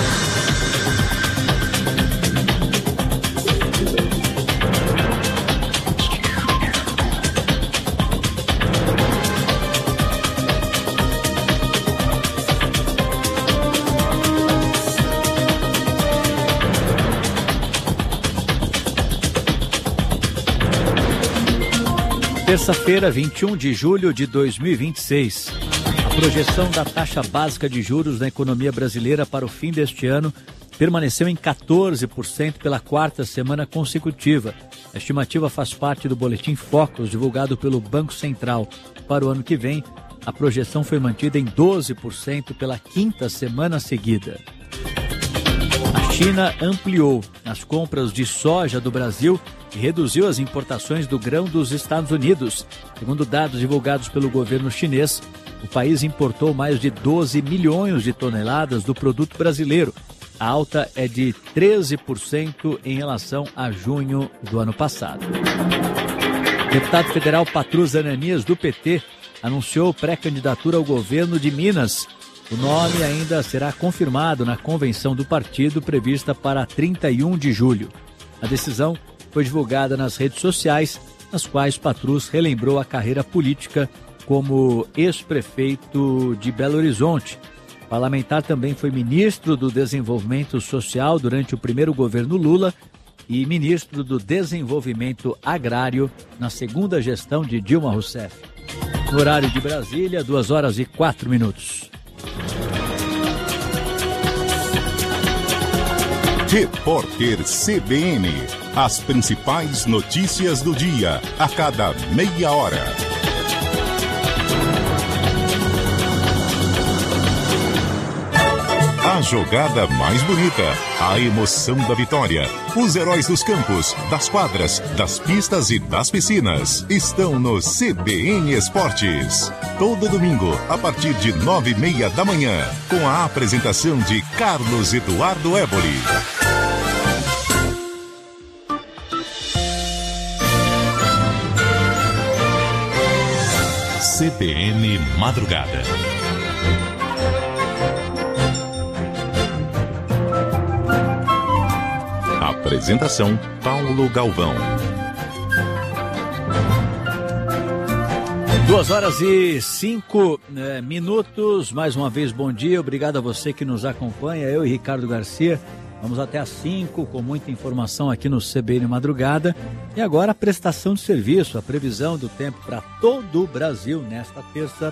Terça-feira, vinte e um de julho de dois mil e vinte e seis. A projeção da taxa básica de juros na economia brasileira para o fim deste ano permaneceu em quatorze por cento pela quarta semana consecutiva. A estimativa faz parte do Boletim Focus, divulgado pelo Banco Central. Para o ano que vem, a projeção foi mantida em doze por cento pela quinta semana seguida. A China ampliou as compras de soja do Brasil e reduziu as importações do grão dos Estados Unidos. Segundo dados divulgados pelo governo chinês, o país importou mais de doze milhões de toneladas do produto brasileiro. A alta é de treze por cento em relação a junho do ano passado. O deputado federal Patrus Ananias, do P T, anunciou pré-candidatura ao governo de Minas. O nome ainda será confirmado na convenção do partido prevista para trinta e um de julho. A decisão foi divulgada nas redes sociais, nas quais Patrus relembrou a carreira política como ex-prefeito de Belo Horizonte. O parlamentar também foi ministro do Desenvolvimento Social durante o primeiro governo Lula e ministro do Desenvolvimento Agrário na segunda gestão de Dilma Rousseff. No horário de Brasília, duas horas e quatro minutos. Repórter C B N. As principais notícias do dia, a cada meia hora. jogada mais bonita, a emoção da vitória, os heróis dos campos, das quadras, das pistas e das piscinas estão no C B N Esportes. Todo domingo, a partir de nove e meia da manhã, com a apresentação de Carlos Eduardo Éboli. C B N Madrugada. Apresentação Paulo Galvão. Duas horas e cinco é, minutos. Mais uma vez, bom dia. Obrigado a você que nos acompanha. Eu e Ricardo Garcia. Vamos até às cinco com muita informação aqui no C B N Madrugada. E agora a prestação de serviço, a previsão do tempo para todo o Brasil nesta terça.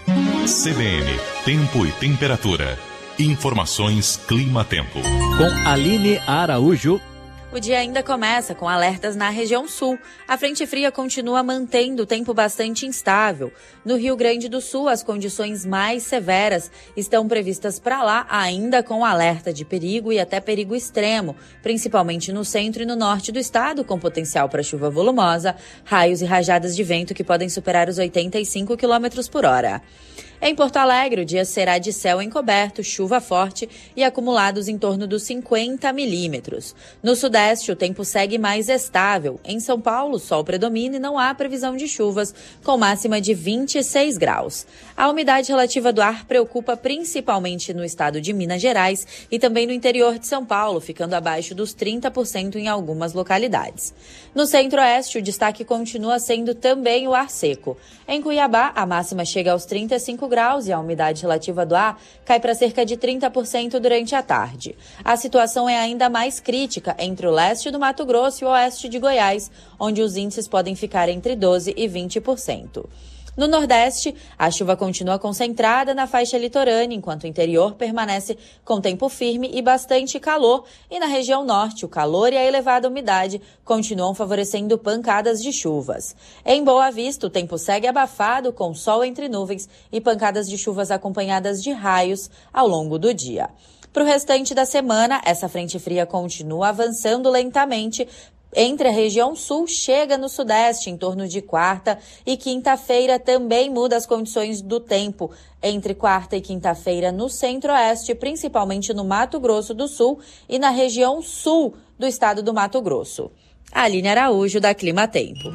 C B N, tempo e temperatura. Informações Clima-Tempo. Com Aline Araújo. O dia ainda começa com alertas na região sul. A frente fria continua mantendo o tempo bastante instável. No Rio Grande do Sul, as condições mais severas estão previstas para lá, ainda com alerta de perigo e até perigo extremo, principalmente no centro e no norte do estado, com potencial para chuva volumosa, raios e rajadas de vento que podem superar os oitenta e cinco quilômetros por hora. Em Porto Alegre, o dia será de céu encoberto, chuva forte e acumulados em torno dos cinquenta milímetros. No sudeste, o tempo segue mais estável. Em São Paulo, o sol predomina e não há previsão de chuvas, com máxima de vinte e seis graus. A umidade relativa do ar preocupa principalmente no estado de Minas Gerais e também no interior de São Paulo, ficando abaixo dos trinta por cento em algumas localidades. No centro-oeste, o destaque continua sendo também o ar seco. Em Cuiabá, a máxima chega aos trinta e cinco graus e a umidade relativa do ar cai para cerca de trinta por cento durante a tarde. A situação é ainda mais crítica entre o leste do Mato Grosso e o oeste de Goiás, onde os índices podem ficar entre doze por cento e vinte por cento. No Nordeste, a chuva continua concentrada na faixa litorânea, enquanto o interior permanece com tempo firme e bastante calor. E na região norte, o calor e a elevada umidade continuam favorecendo pancadas de chuvas. Em Boa Vista, o tempo segue abafado, com sol entre nuvens e pancadas de chuvas acompanhadas de raios ao longo do dia. Para o restante da semana, essa frente fria continua avançando lentamente entre a região sul, chega no sudeste em torno de quarta e quinta-feira também muda as condições do tempo. Entre quarta e quinta-feira no centro-oeste, principalmente no Mato Grosso do Sul e na região sul do estado do Mato Grosso. Aline Araújo, da Clima Tempo.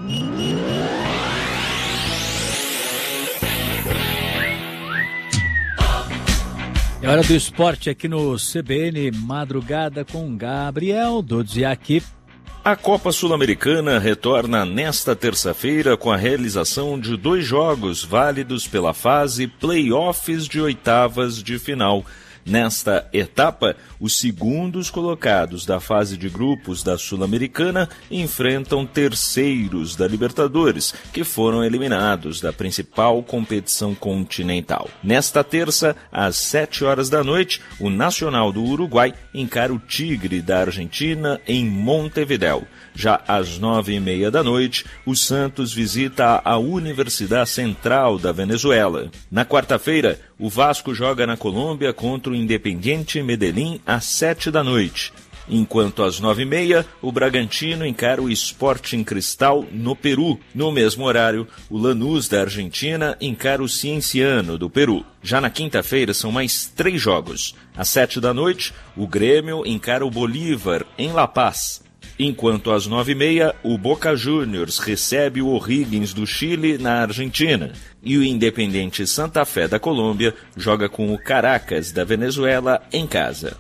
É hora do esporte aqui no C B N Madrugada com Gabriel Dodziak. A Copa Sul-Americana retorna nesta terça-feira com a realização de dois jogos válidos pela fase play-offs de oitavas de final. Nesta etapa, os segundos colocados da fase de grupos da Sul-Americana enfrentam terceiros da Libertadores, que foram eliminados da principal competição continental. Nesta terça, às sete horas da noite, o Nacional do Uruguai encara o Tigre da Argentina em Montevidéu. Já às nove e meia da noite, o Santos visita a Universidade Central da Venezuela. Na quarta-feira, o Vasco joga na Colômbia contra o Independiente Medellín às sete da noite. Enquanto às nove e meia, o Bragantino encara o Sporting Cristal no Peru. No mesmo horário, o Lanús da Argentina encara o Cienciano do Peru. Já na quinta-feira são mais três jogos. Às sete da noite, o Grêmio encara o Bolívar em La Paz. Enquanto às nove e meia, o Boca Juniors recebe o O'Higgins do Chile na Argentina. E o Independiente Santa Fé da Colômbia joga com o Caracas da Venezuela em casa.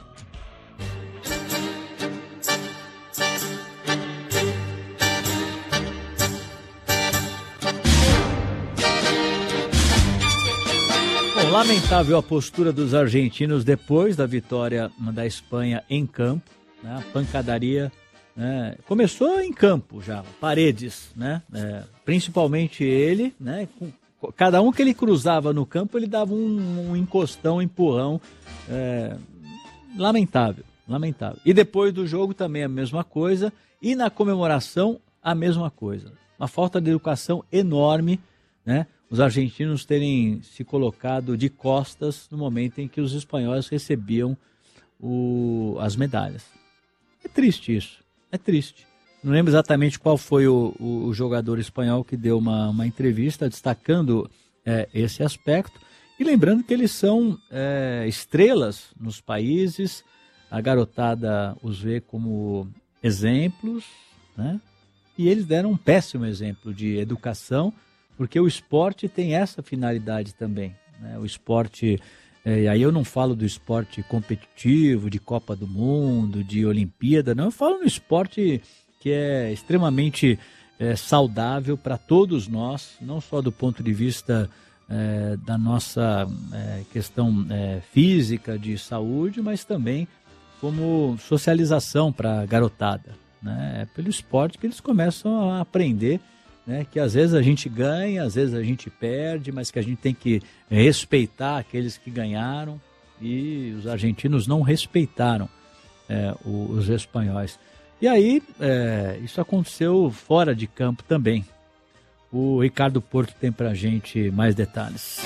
Bom, lamentável a postura dos argentinos depois da vitória da Espanha em campo, né? A pancadaria... É, começou em campo já, Paredes, né? É, principalmente ele, né? Com, cada um que ele cruzava no campo, ele dava um, um encostão, um empurrão, é, lamentável, lamentável. E depois do jogo também a mesma coisa, e na comemoração a mesma coisa. Uma falta de educação enorme, né? Os argentinos terem se colocado de costas no momento em que os espanhóis recebiam o, as medalhas. É triste isso, é triste. Não lembro exatamente qual foi o, o, o jogador espanhol que deu uma, uma entrevista destacando é, esse aspecto. E lembrando que eles são é, estrelas nos países, a garotada os vê como exemplos, né? E eles deram um péssimo exemplo de educação, porque o esporte tem essa finalidade também, né? O esporte, é, e aí eu não falo do esporte competitivo, de Copa do Mundo, de Olimpíada, não, eu falo no esporte que é extremamente é, saudável para todos nós, não só do ponto de vista é, da nossa é, questão é, física, de saúde, mas também como socialização para a garotada, né? É pelo esporte que eles começam a aprender, né, que às vezes a gente ganha, às vezes a gente perde, mas que a gente tem que respeitar aqueles que ganharam, e os argentinos não respeitaram é, os espanhóis. E aí, é, isso aconteceu fora de campo também. O Ricardo Porto tem pra gente mais detalhes.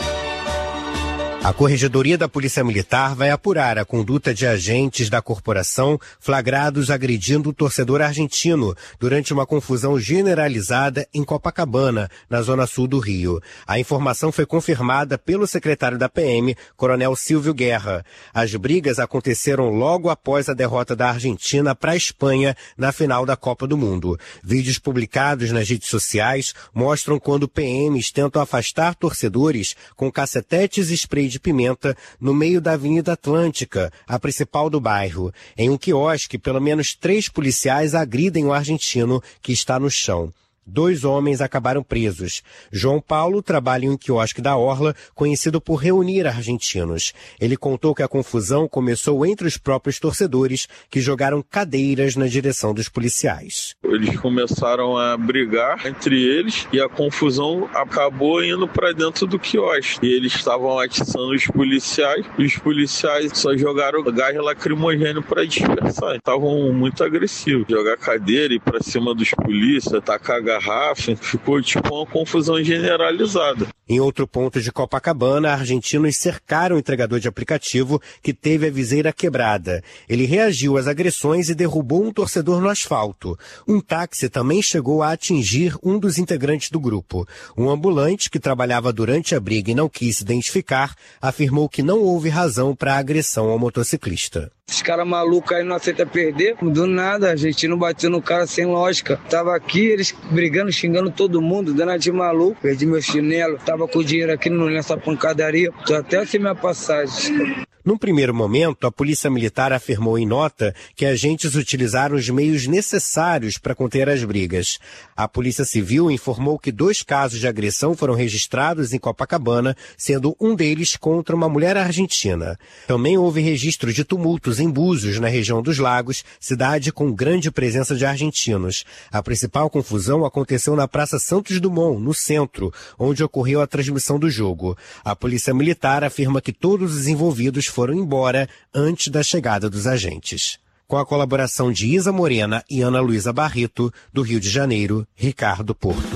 A Corregedoria da Polícia Militar vai apurar a conduta de agentes da corporação flagrados agredindo o torcedor argentino durante uma confusão generalizada em Copacabana, na zona sul do Rio. A informação foi confirmada pelo secretário da P M, Coronel Silvio Guerra. As brigas aconteceram logo após a derrota da Argentina para a Espanha na final da Copa do Mundo. Vídeos publicados nas redes sociais mostram quando P Ms tentam afastar torcedores com cacetetes e spray de pimenta no meio da Avenida Atlântica, a principal do bairro. Em um quiosque, pelo menos três policiais agridem o argentino que está no chão. Dois homens acabaram presos. João Paulo trabalha em um quiosque da Orla, conhecido por reunir argentinos. Ele contou que a confusão começou entre os próprios torcedores, que jogaram cadeiras na direção dos policiais. Eles começaram a brigar entre eles e a confusão acabou indo para dentro do quiosque. E eles estavam atiçando os policiais e os policiais só jogaram gás lacrimogêneo para dispersar. Estavam muito agressivos. Jogar cadeira e ir para cima dos polícias, tacar garrafa. Ficou tipo uma confusão generalizada. Em outro ponto de Copacabana, argentinos cercaram o entregador de aplicativo que teve a viseira quebrada. Ele reagiu às agressões e derrubou um torcedor no asfalto. Um táxi também chegou a atingir um dos integrantes do grupo. Um ambulante que trabalhava durante a briga e não quis se identificar, afirmou que não houve razão para a agressão ao motociclista. Os caras malucos aí não aceitam perder. Do nada, a gente não bateu no cara sem lógica. Tava aqui, eles brigando, xingando todo mundo, dando de maluco. Perdi meu chinelo, tava com o dinheiro aqui nessa pancadaria. Tô até sem minha passagem. Num primeiro momento, a Polícia Militar afirmou em nota que agentes utilizaram os meios necessários para conter as brigas. A Polícia Civil informou que dois casos de agressão foram registrados em Copacabana, sendo um deles contra uma mulher argentina. Também houve registro de tumultos em Búzios, na região dos Lagos, cidade com grande presença de argentinos. A principal confusão aconteceu na Praça Santos Dumont, no centro, onde ocorreu a transmissão do jogo. A Polícia Militar afirma que todos os envolvidos foram embora antes da chegada dos agentes. Com a colaboração de Isa Morena e Ana Luísa Barreto, do Rio de Janeiro, Ricardo Porto.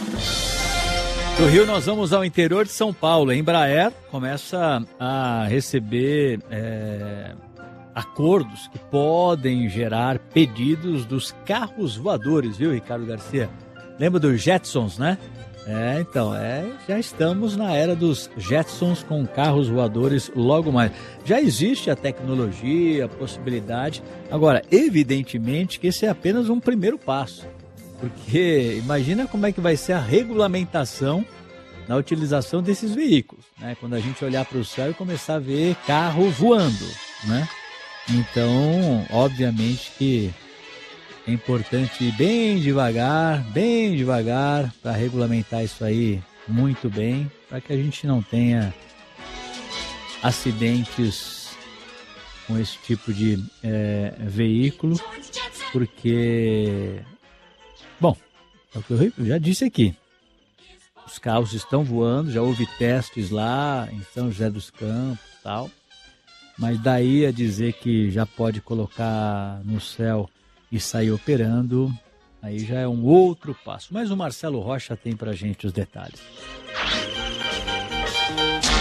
Do Rio nós vamos ao interior de São Paulo. A Embraer começa a receber é, acordos que podem gerar pedidos dos carros voadores, viu, Ricardo Garcia? Lembra dos Jetsons, né? É, então, é, já estamos na era dos Jetsons com carros voadores logo mais. Já existe a tecnologia, a possibilidade. Agora, evidentemente que esse é apenas um primeiro passo. Porque imagina como é que vai ser a regulamentação na utilização desses veículos, né? Quando a gente olhar para o céu e começar a ver carro voando, né? Então, obviamente que é importante ir bem devagar, bem devagar, para regulamentar isso aí muito bem, para que a gente não tenha acidentes com esse tipo de é, veículo, porque, bom, é o que eu já disse aqui, os carros estão voando, já houve testes lá em São José dos Campos e tal, mas daí a dizer que já pode colocar no céu e sair operando, aí já é um outro passo. Mas o Marcelo Rocha tem pra gente os detalhes.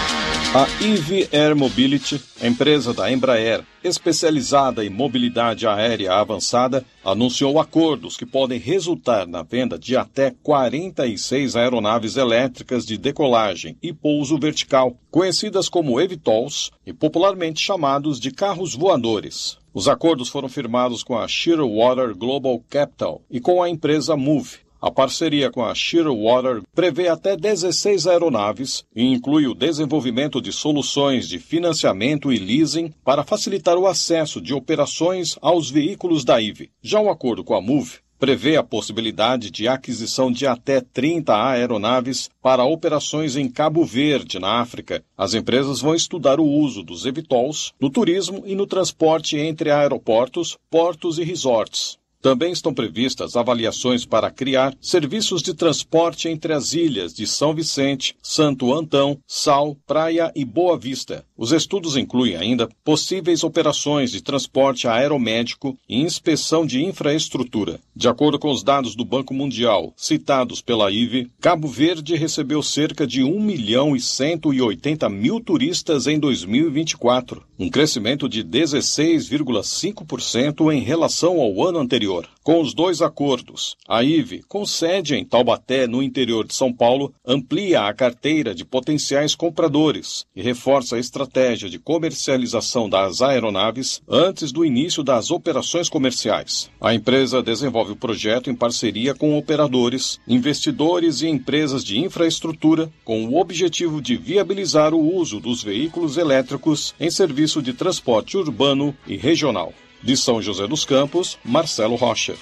A I V Air Mobility, empresa da Embraer, especializada em mobilidade aérea avançada, anunciou acordos que podem resultar na venda de até quarenta e seis aeronaves elétricas de decolagem e pouso vertical, conhecidas como eVTOLs e popularmente chamados de carros voadores. Os acordos foram firmados com a Shearwater Global Capital e com a empresa Move. A parceria com a Shearwater prevê até dezesseis aeronaves e inclui o desenvolvimento de soluções de financiamento e leasing para facilitar o acesso de operações aos veículos da I V. Já o acordo com a Move prevê a possibilidade de aquisição de até trinta aeronaves para operações em Cabo Verde, na África. As empresas vão estudar o uso dos eVTOLs no turismo e no transporte entre aeroportos, portos e resorts. Também estão previstas avaliações para criar serviços de transporte entre as ilhas de São Vicente, Santo Antão, Sal, Praia e Boa Vista. Os estudos incluem ainda possíveis operações de transporte aeromédico e inspeção de infraestrutura. De acordo com os dados do Banco Mundial citados pela I V, Cabo Verde recebeu cerca de um milhão e cento e oitenta mil turistas em dois mil e vinte e quatro, um crescimento de dezesseis vírgula cinco por cento em relação ao ano anterior. Com os dois acordos, a I V, com sede em Taubaté, no interior de São Paulo, amplia a carteira de potenciais compradores e reforça a estratégia de comercialização das aeronaves antes do início das operações comerciais. A empresa desenvolve o projeto em parceria com operadores, investidores e empresas de infraestrutura, com o objetivo de viabilizar o uso dos veículos elétricos em serviço de transporte urbano e regional. De São José dos Campos, Marcelo Rocha.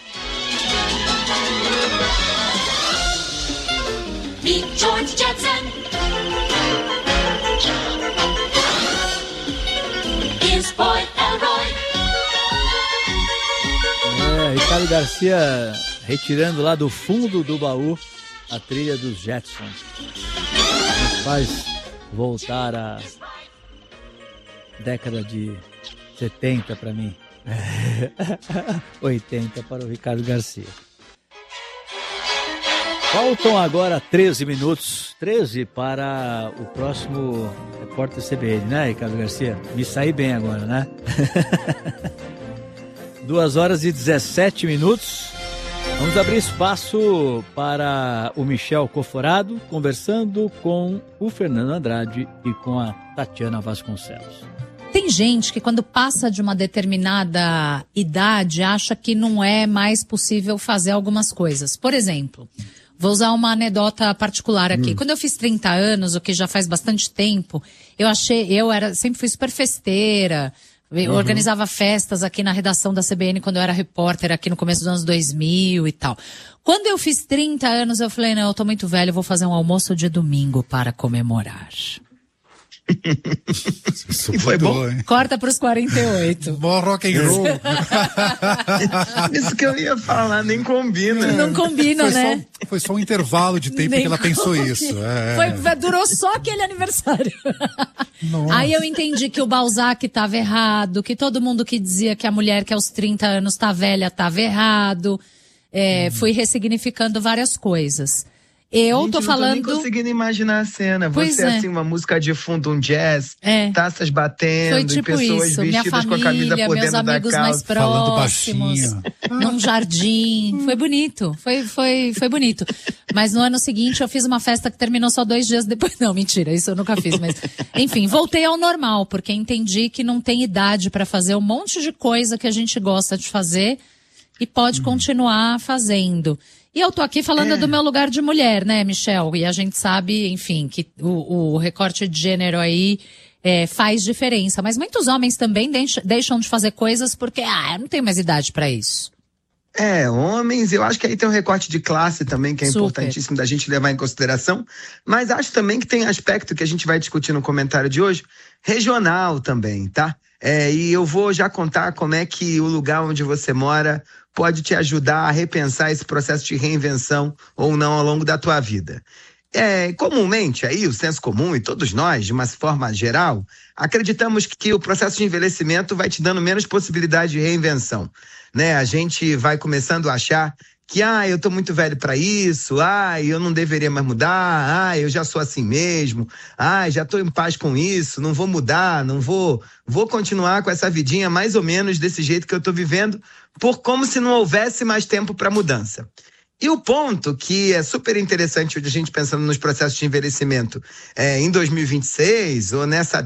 É, Ricardo Garcia retirando lá do fundo do baú a trilha dos Jetsons. Nos faz voltar à década de setenta para mim. oitenta para o Ricardo Garcia. Faltam agora treze minutos, treze para o próximo Repórter C B N, né, Ricardo Garcia? Me saí bem agora, né? duas horas e dezessete minutos. Vamos abrir espaço para o Michel Coforado conversando com o Fernando Andrade e com a Tatiana Vasconcelos. Tem gente que quando passa de uma determinada idade acha que não é mais possível fazer algumas coisas. Por exemplo, vou usar uma anedota particular aqui. Hum. Quando eu fiz trinta anos, o que já faz bastante tempo, eu achei, eu era, sempre fui super festeira, eu uhum. organizava festas aqui na redação da C B N quando eu era repórter aqui no começo dos anos dois mil e tal. Quando eu fiz trinta anos, eu falei, não, eu tô muito velho, eu vou fazer um almoço de domingo para comemorar. E foi bom, hein? Corta pros quarenta e oito. Bom rock and roll. Isso que eu ia falar, nem combina. Não combina, foi né? Só, foi só um intervalo de tempo nem que ela pensou combina. Isso. É. Foi, durou só aquele aniversário. Nossa. Aí eu entendi que o Balzac estava errado, que todo mundo que dizia que a mulher que aos trinta anos tá velha estava errado. É, hum. Fui ressignificando várias coisas. Eu Gente, tô falando. Não tô nem conseguindo imaginar a cena. Pois Você, é. assim, uma música de fundo, um jazz, é. taças batendo, foi tipo e pessoas isso. vestidas Minha família, com a camisa por meus dentro amigos da mais próximos, num jardim. Foi bonito. Foi, foi, foi bonito. Mas no ano seguinte eu fiz uma festa que terminou só dois dias depois. Não, mentira, isso eu nunca fiz. Mas, enfim, voltei ao normal, porque entendi que não tem idade pra fazer um monte de coisa que a gente gosta de fazer e pode hum. continuar fazendo. E eu tô aqui falando é. do meu lugar de mulher, né, Michel? E a gente sabe, enfim, que o, o recorte de gênero aí é, faz diferença. Mas muitos homens também deixam de fazer coisas porque, ah, eu não tenho mais idade pra isso. É, homens, eu acho que aí tem um recorte de classe também, que é Super. importantíssimo da gente levar em consideração. Mas acho também que tem aspecto que a gente vai discutir no comentário de hoje, regional também, tá? É, e eu vou já contar como é que o lugar onde você mora pode te ajudar a repensar esse processo de reinvenção ou não ao longo da tua vida. É, comumente, aí, o senso comum e todos nós, de uma forma geral, acreditamos que o processo de envelhecimento vai te dando menos possibilidade de reinvenção, né? A gente vai começando a achar que, ah, eu tô muito velho para isso, ah, eu não deveria mais mudar, ah, eu já sou assim mesmo, ah, já tô em paz com isso, não vou mudar, não vou, vou continuar com essa vidinha mais ou menos desse jeito que eu tô vivendo, por como se não houvesse mais tempo para mudança. E o ponto que é super interessante hoje a gente pensando nos processos de envelhecimento é, em dois mil e vinte e seis, ou nessa